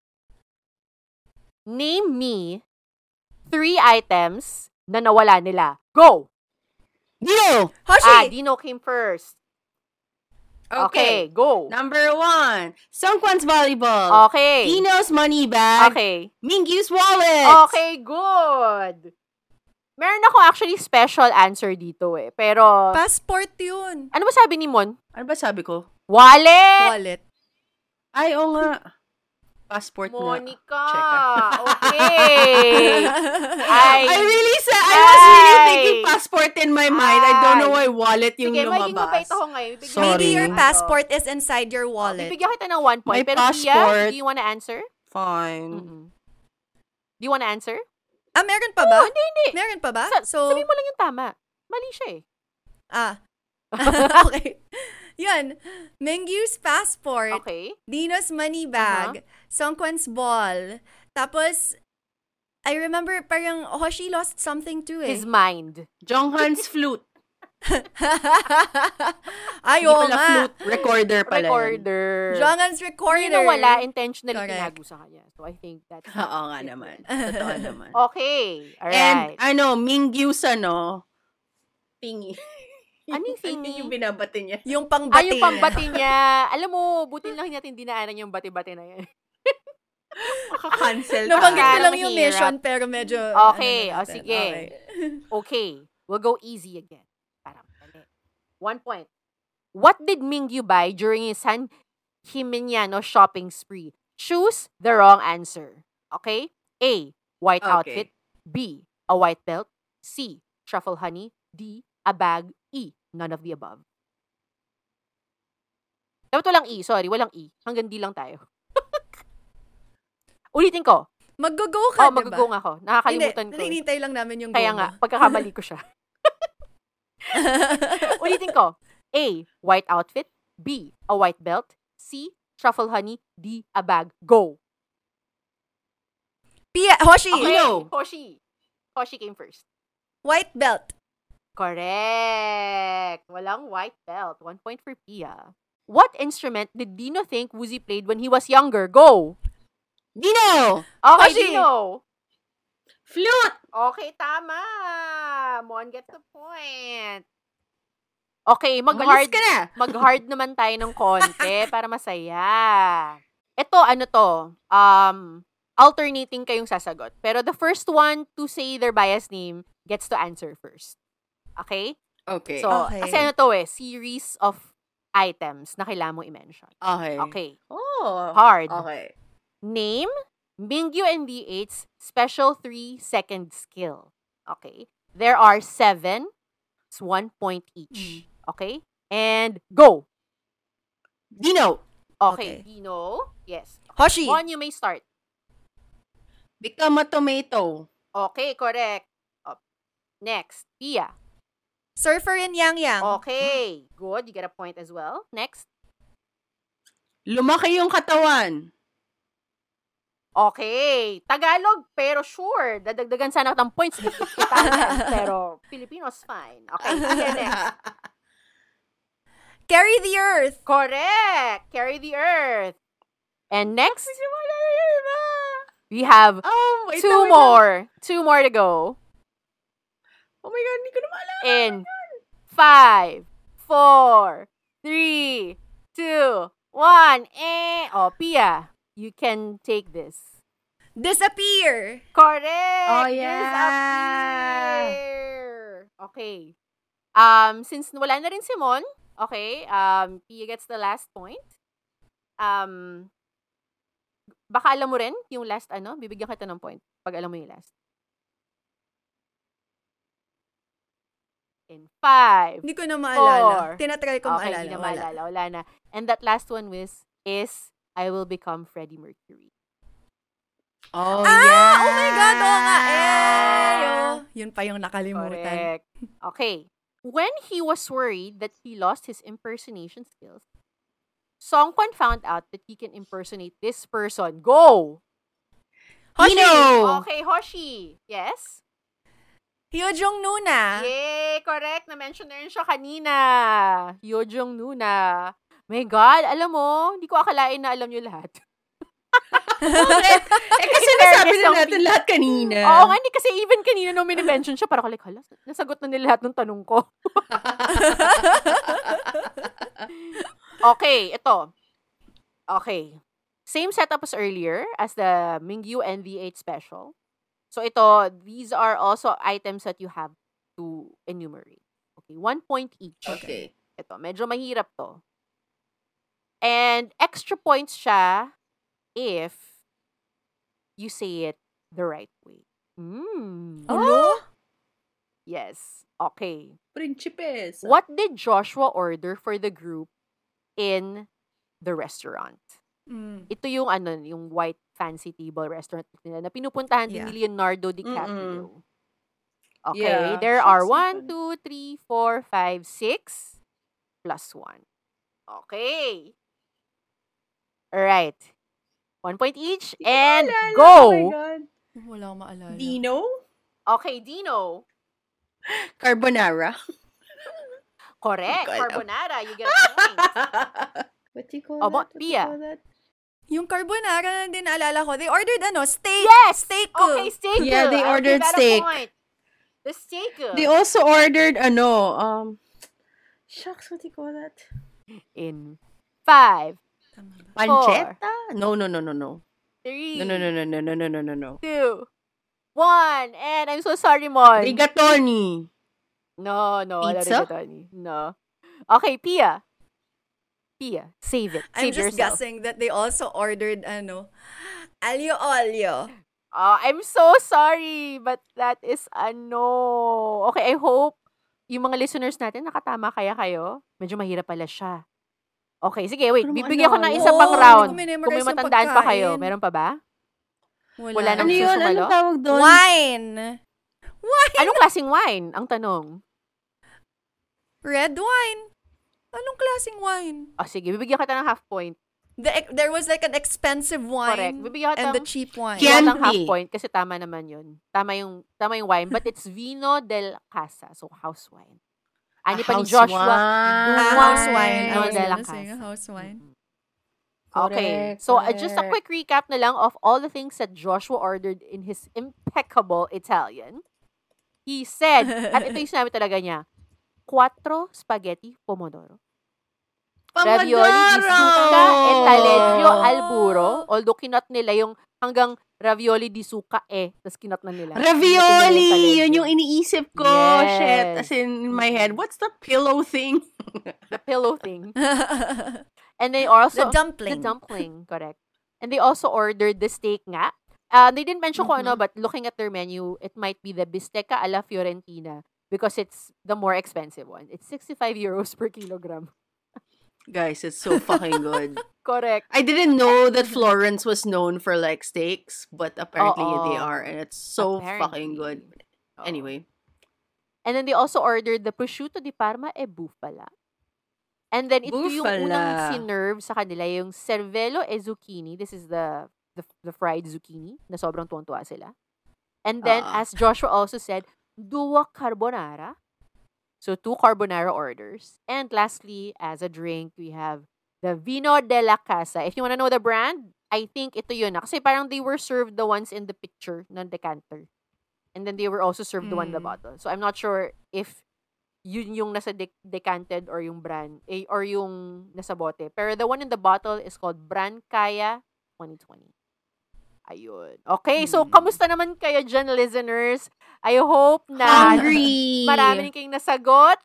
Name me three items na nawala nila. Go! Dino! Hoshi! Ah, Dino came first. Okay, go. Number one, Songkwan's volleyball. Okay. Dino's money bag. Okay. Mingyu's wallet. Okay, good. Meron ako actually special answer dito eh. Pero, Passport yun. ano ba sabi ni Mon? Ano ba sabi ko? Wallet! Wallet. Ay, oo nga. Passport na. Monica! Cheka. Okay! Ay, I really said, I was really Ay. thinking passport in my mind. I don't know why wallet yung sige, maging mabait lumabas. ako ngayon. Bibigyan Sorry. Maybe kita your ng passport is inside your ano. wallet. Bibigyan kita ng one point. My Pero Pia, passport. do you wanna answer? Fine. Mm-mm. Do you wanna answer? Ah, meron pa ba? Oh, hindi, hindi. Meron pa ba? Sa- So, sabihin mo lang yung tama. Mali siya eh. ah. Okay. Yun. Mengyu's passport. Okay. Dino's money bag. Songkwan's ball. Tapos, I remember parang Hoshi lost something too eh. His mind. Jonghan's flute. Ay, Hindi oo pala nga. flute. Recorder pala yun. Recorder. Jongan's recorder. Hindi nawala, intentionally Correct. tinago sa kanya. So, I think that's... Oo nga naman. Totoo naman. Okay. And, Alright. ano, Mingyu's ano, tingi. Anong tingi? Yung binabati niya. Yung Ah, pangbati. yung pambati niya. Alam mo, buti lang natin dinaanan yung bati-bati na yan. Cancel. Nabanggit ko Parang lang yung mahirap. mission, pero medyo... Okay, ano o natin. sige. Okay. Okay. We'll go easy again. Parang dali. One point. What did Mingyu buy during his San Gimignano shopping spree? Choose the wrong answer. Okay? A. White Okay. outfit. B. A white belt. C. Truffle honey. D. A bag. E. None of the above. Dapat walang E. Sorry, walang E. Hanggang D lang tayo. Ulitin ko. Mag-go ka, Oh, diba? mag-go ako. Nakakalimutan Hindi, ko. eh. hinihintay lang namin yung Kaya go nga, mo. pagkakamali ko siya. Ulitin ko. A. White outfit. B. A white belt. C. Truffle honey. D. A bag. Go. Pia, Hoshi, Okay. Dino. Hoshi. Hoshi came first. white belt. Correct. Walang white belt. One point for Pia. What instrument did Dino think Woozy played when he was younger? Go. Dino! Okay, Hoshi. Dino. Flute! Okay, tama. Mon gets the point. Okay, Malis mag-hard. ka na! Mag-hard naman tayo ng konti para masaya. Ito, ano to? Um, alternating kayong sasagot. Pero the first one to say their bias name gets to answer first. Okay? Okay. So, Okay. kasi ano to eh, series of items na kailangan mo i-mention. okay. Okay. Oh. Hard. Okay. Name, Mingyu and D eight's special three-second skill. Okay? There are seven. It's one point each. Okay? And go! Dino! Okay, Okay. Dino. Yes. Hoshi, One, you may start. Become a tomato. Okay, correct. Oh, next, Pia. surfer in Yang Yang. Okay, good. You get a point as well. Next. Lumaki yung katawan. Okay, Tagalog, pero sure. Dadagdagan sana ng points. Italian, pero Filipino's fine. Okay, Pia next. Carry the earth. Correct. Carry the earth. And next, we have Oh, wait, two wait, more. Two more to go. Oh my God, hindi ko na maalala. In five, four, three, two, one, and oh, Pia, you can take this. Disappear. Correct. Oh, yeah. Disappear. Okay. Um, since wala na rin si Mon, okay, um, Pia gets the last point. Um, baka alam mo rin yung last ano, bibigyan kita ng point pag alam mo yung last. In five, Hindi ko na maalala. Four. Tinatry ko okay, maalala. hindi na Wala. maalala. Wala na. And that last one was, is, I will become Freddie Mercury. Oh, Ah! yeah. Oh my God, oo nga. Eh, oh. Yun pa yung nakalimutan. Correct. Okay. When he was worried that he lost his impersonation skills, Songkwan found out that he can impersonate this person. Go! Hoshi. Dino! Okay, Hoshi. Yes? Hyojong Nuna. Yay! Correct. Na-mention na rin siya kanina. Hyojong Nuna. My God, alam mo, hindi ko akalain na alam nyo lahat. eh, eh, kasi nasabi na natin lahat kanina. Oo nga, hindi kasi even kanina nung mini-mention siya, parang like, hala, nasagot na nila lahat ng tanong ko. Okay, ito. Okay. Same setup as earlier as the Mingyu and V eight special. So ito, these are also items that you have to enumerate. Okay, one point each. Okay. Ito, medyo mahirap to. And extra points siya if you say it the right way. Mm. Ano? Yes. Okay. Principes. What did Joshua order for the group in the restaurant? Mm. Ito yung ano, yung white fancy table restaurant nila na pinupuntahan din Yeah. ni Leonardo DiCaprio. Okay, Yeah. there Shucks, are so one, funny. two, three, four, five, six plus one. Okay. Alright. One point each Di ko and maalala. go! Oh my God. Wala akong maalala. Dino? Okay, Dino. Carbonara. Correct. Hindi ko alam. Carbonara. You get a point. What do you call Oh, that? what- What do you Pia? call that? Yung carbonara na din naalala ko. They ordered ano, steak. Yes! Steak. Okay, steak. Yeah, they I'll ordered give that a steak. point. The steak. They also ordered, ano, um, shucks, what do you call that? In five, Tama ba? Pancetta? No, no, no, no, no. three, No, no, no, no, no, no, no, no, no, no. two, one. And I'm so sorry, Mon. Rigatoni. No, no. wala Pizza? rigatoni. No. Okay, Pia. Pia, save it. I'm Save just yourself. guessing that they also ordered ano, alio olio. Oh, I'm so sorry, but that is a no. Okay, I hope yung mga listeners natin nakatama kaya kayo. Medyo mahirap pala siya. Okay, sige, wait. Ano mo Bibigyan ko ng alala? isa pang Oo, round. hindi ko memorize Kung may yung matandaan pa kayo. pagkain. Meron pa ba? Wala. Wala nang Ano yun? susumalo? Anong tawag doon? Wine. Wine. Anong klaseng wine? Ang tanong. Red wine. Anong klaseng wine? Oh, sige, bibigyan kita ng half point. The, ex- there was like an expensive wine. Correct. Bibigyan kita And the ng cheap wine. Yeah. bibigyan ng half Chianti. point kasi tama naman yun. Tama yung, tama yung wine. But it's Vino del Casa. So, house wine. Ani pa ni House Joshua. wine. Duwang Ah, house wine. I Vino was de la gonna say Casa. house wine. Mm-mm. Okay. Correct, So, uh, just a correct. quick recap na lang of all the things that Joshua ordered in his impeccable Italian. He said, at ito yung sinabi talaga niya, quattro spaghetti pomodoro. Ravioli di suka e taleggio al burro. Although kinot nila yung hanggang ravioli di suka e. Tapos kinot na nila. Ravioli! Yun yung iniisip ko. Yes. Shit. As in my head. What's the pillow thing? The pillow thing. And they also... The dumpling. The dumpling, correct. And they also ordered the steak nga. Uh, they didn't mention kung ano, but looking at their menu, it might be the bistecca alla Fiorentina because it's the more expensive one. It's sixty-five euros per kilogram. Guys, it's so fucking good. Correct. I didn't know that Florence was known for like steaks, but apparently Oo. they are, and it's so Apparently. fucking good. Oo. Anyway, And then they also ordered the prosciutto di Parma e bufala. And then ito yung Bufala. unang sinerve sa kanila, yung cervello e zucchini. This is the the, the fried zucchini na sobrang tuwang-tuwa sila. And then, Ah. as Joshua also said, dua carbonara. So, two carbonara orders. And lastly, as a drink, we have the Vino de la Casa. If you want to know the brand, I think ito yun. na. Kasi parang they were served the ones in the picture ng decanter. And then they were also served the one in the Mm. bottle. So, I'm not sure if yun yung nasa de- decanted or yung brand, eh, or yung nasa bote. Pero the one in the bottle is called Brancaya twenty twenty. Ayun. Okay, so Hmm. kamusta naman kayo dyan, listeners? I hope na hungry. marami kayong nasagot.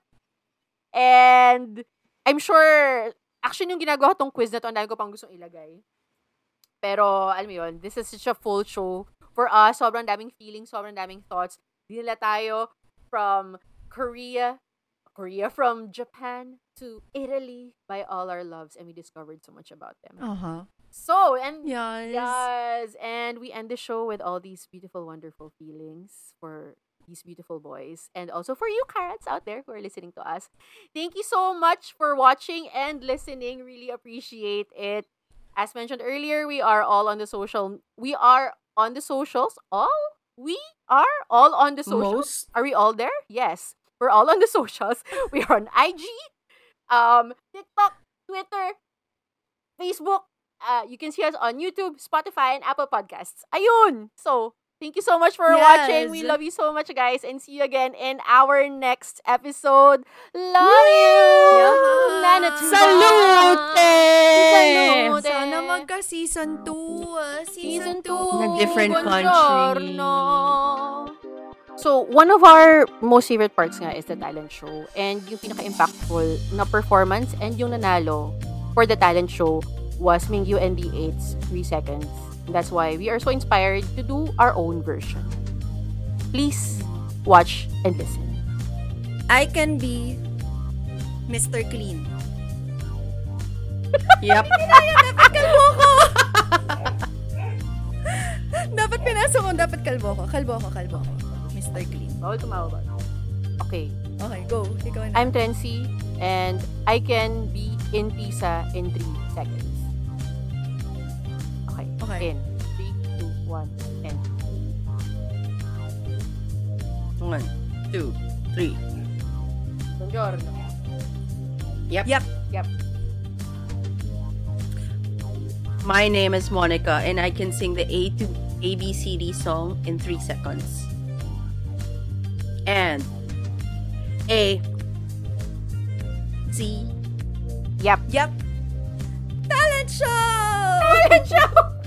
And I'm sure, actually, yung ginagawa tong quiz na to, ang dami ko pang gustong ilagay. Pero, alam mo yun, this is such a full show for us. Sobrang daming feelings, sobrang daming thoughts. Dinala tayo from Korea, Korea from Japan to Italy by all our loves, and we discovered so much about them. Uh-huh. So, and Yes. yes, and we end the show with all these beautiful, wonderful feelings for these beautiful boys, and also for you, carrots out there who are listening to us. Thank you so much for watching and listening. Really appreciate it. As mentioned earlier, we are all on the social. We are on the socials. All we are all on the socials. Most. Are we all there? Yes, we're all on the socials. We are on I G, um, TikTok, Twitter, Facebook. Uh, you can see us on YouTube, Spotify, and Apple Podcasts. Ayun! So, thank you so much for Yes. watching. We love you so much, guys. And see you again in our next episode. Love you! Yeah. Nanatsu. Salute! Salute! Sana magka-season two. ah. Season Season two. two. In a different Buongiorno. So, one of our most favorite parts nga is the talent show. And yung pinaka-impactful na performance and yung nanalo for the talent show was Mingyu and B eight's three seconds. And that's why we are so inspired to do our own version. Please watch and listen. I can be Mister Clean. Yep. Dapat kalbo ko! Dapat pinasa mo, dapat kalbo ko. Kalbo ko, kalbo ko. Mister Clean. Bawal tumawa ba? Okay. Okay, go. Ikaw na. I'm Trency and I can be in Pisa in three seconds. Okay. Okay. In three, two, one, and One, two, three. Buongiorno. Yep. Yep. Yep. My name is Monica, and I can sing the A to A B C D song in three seconds. And A Z Yep. Yep. Talent show! Talent show!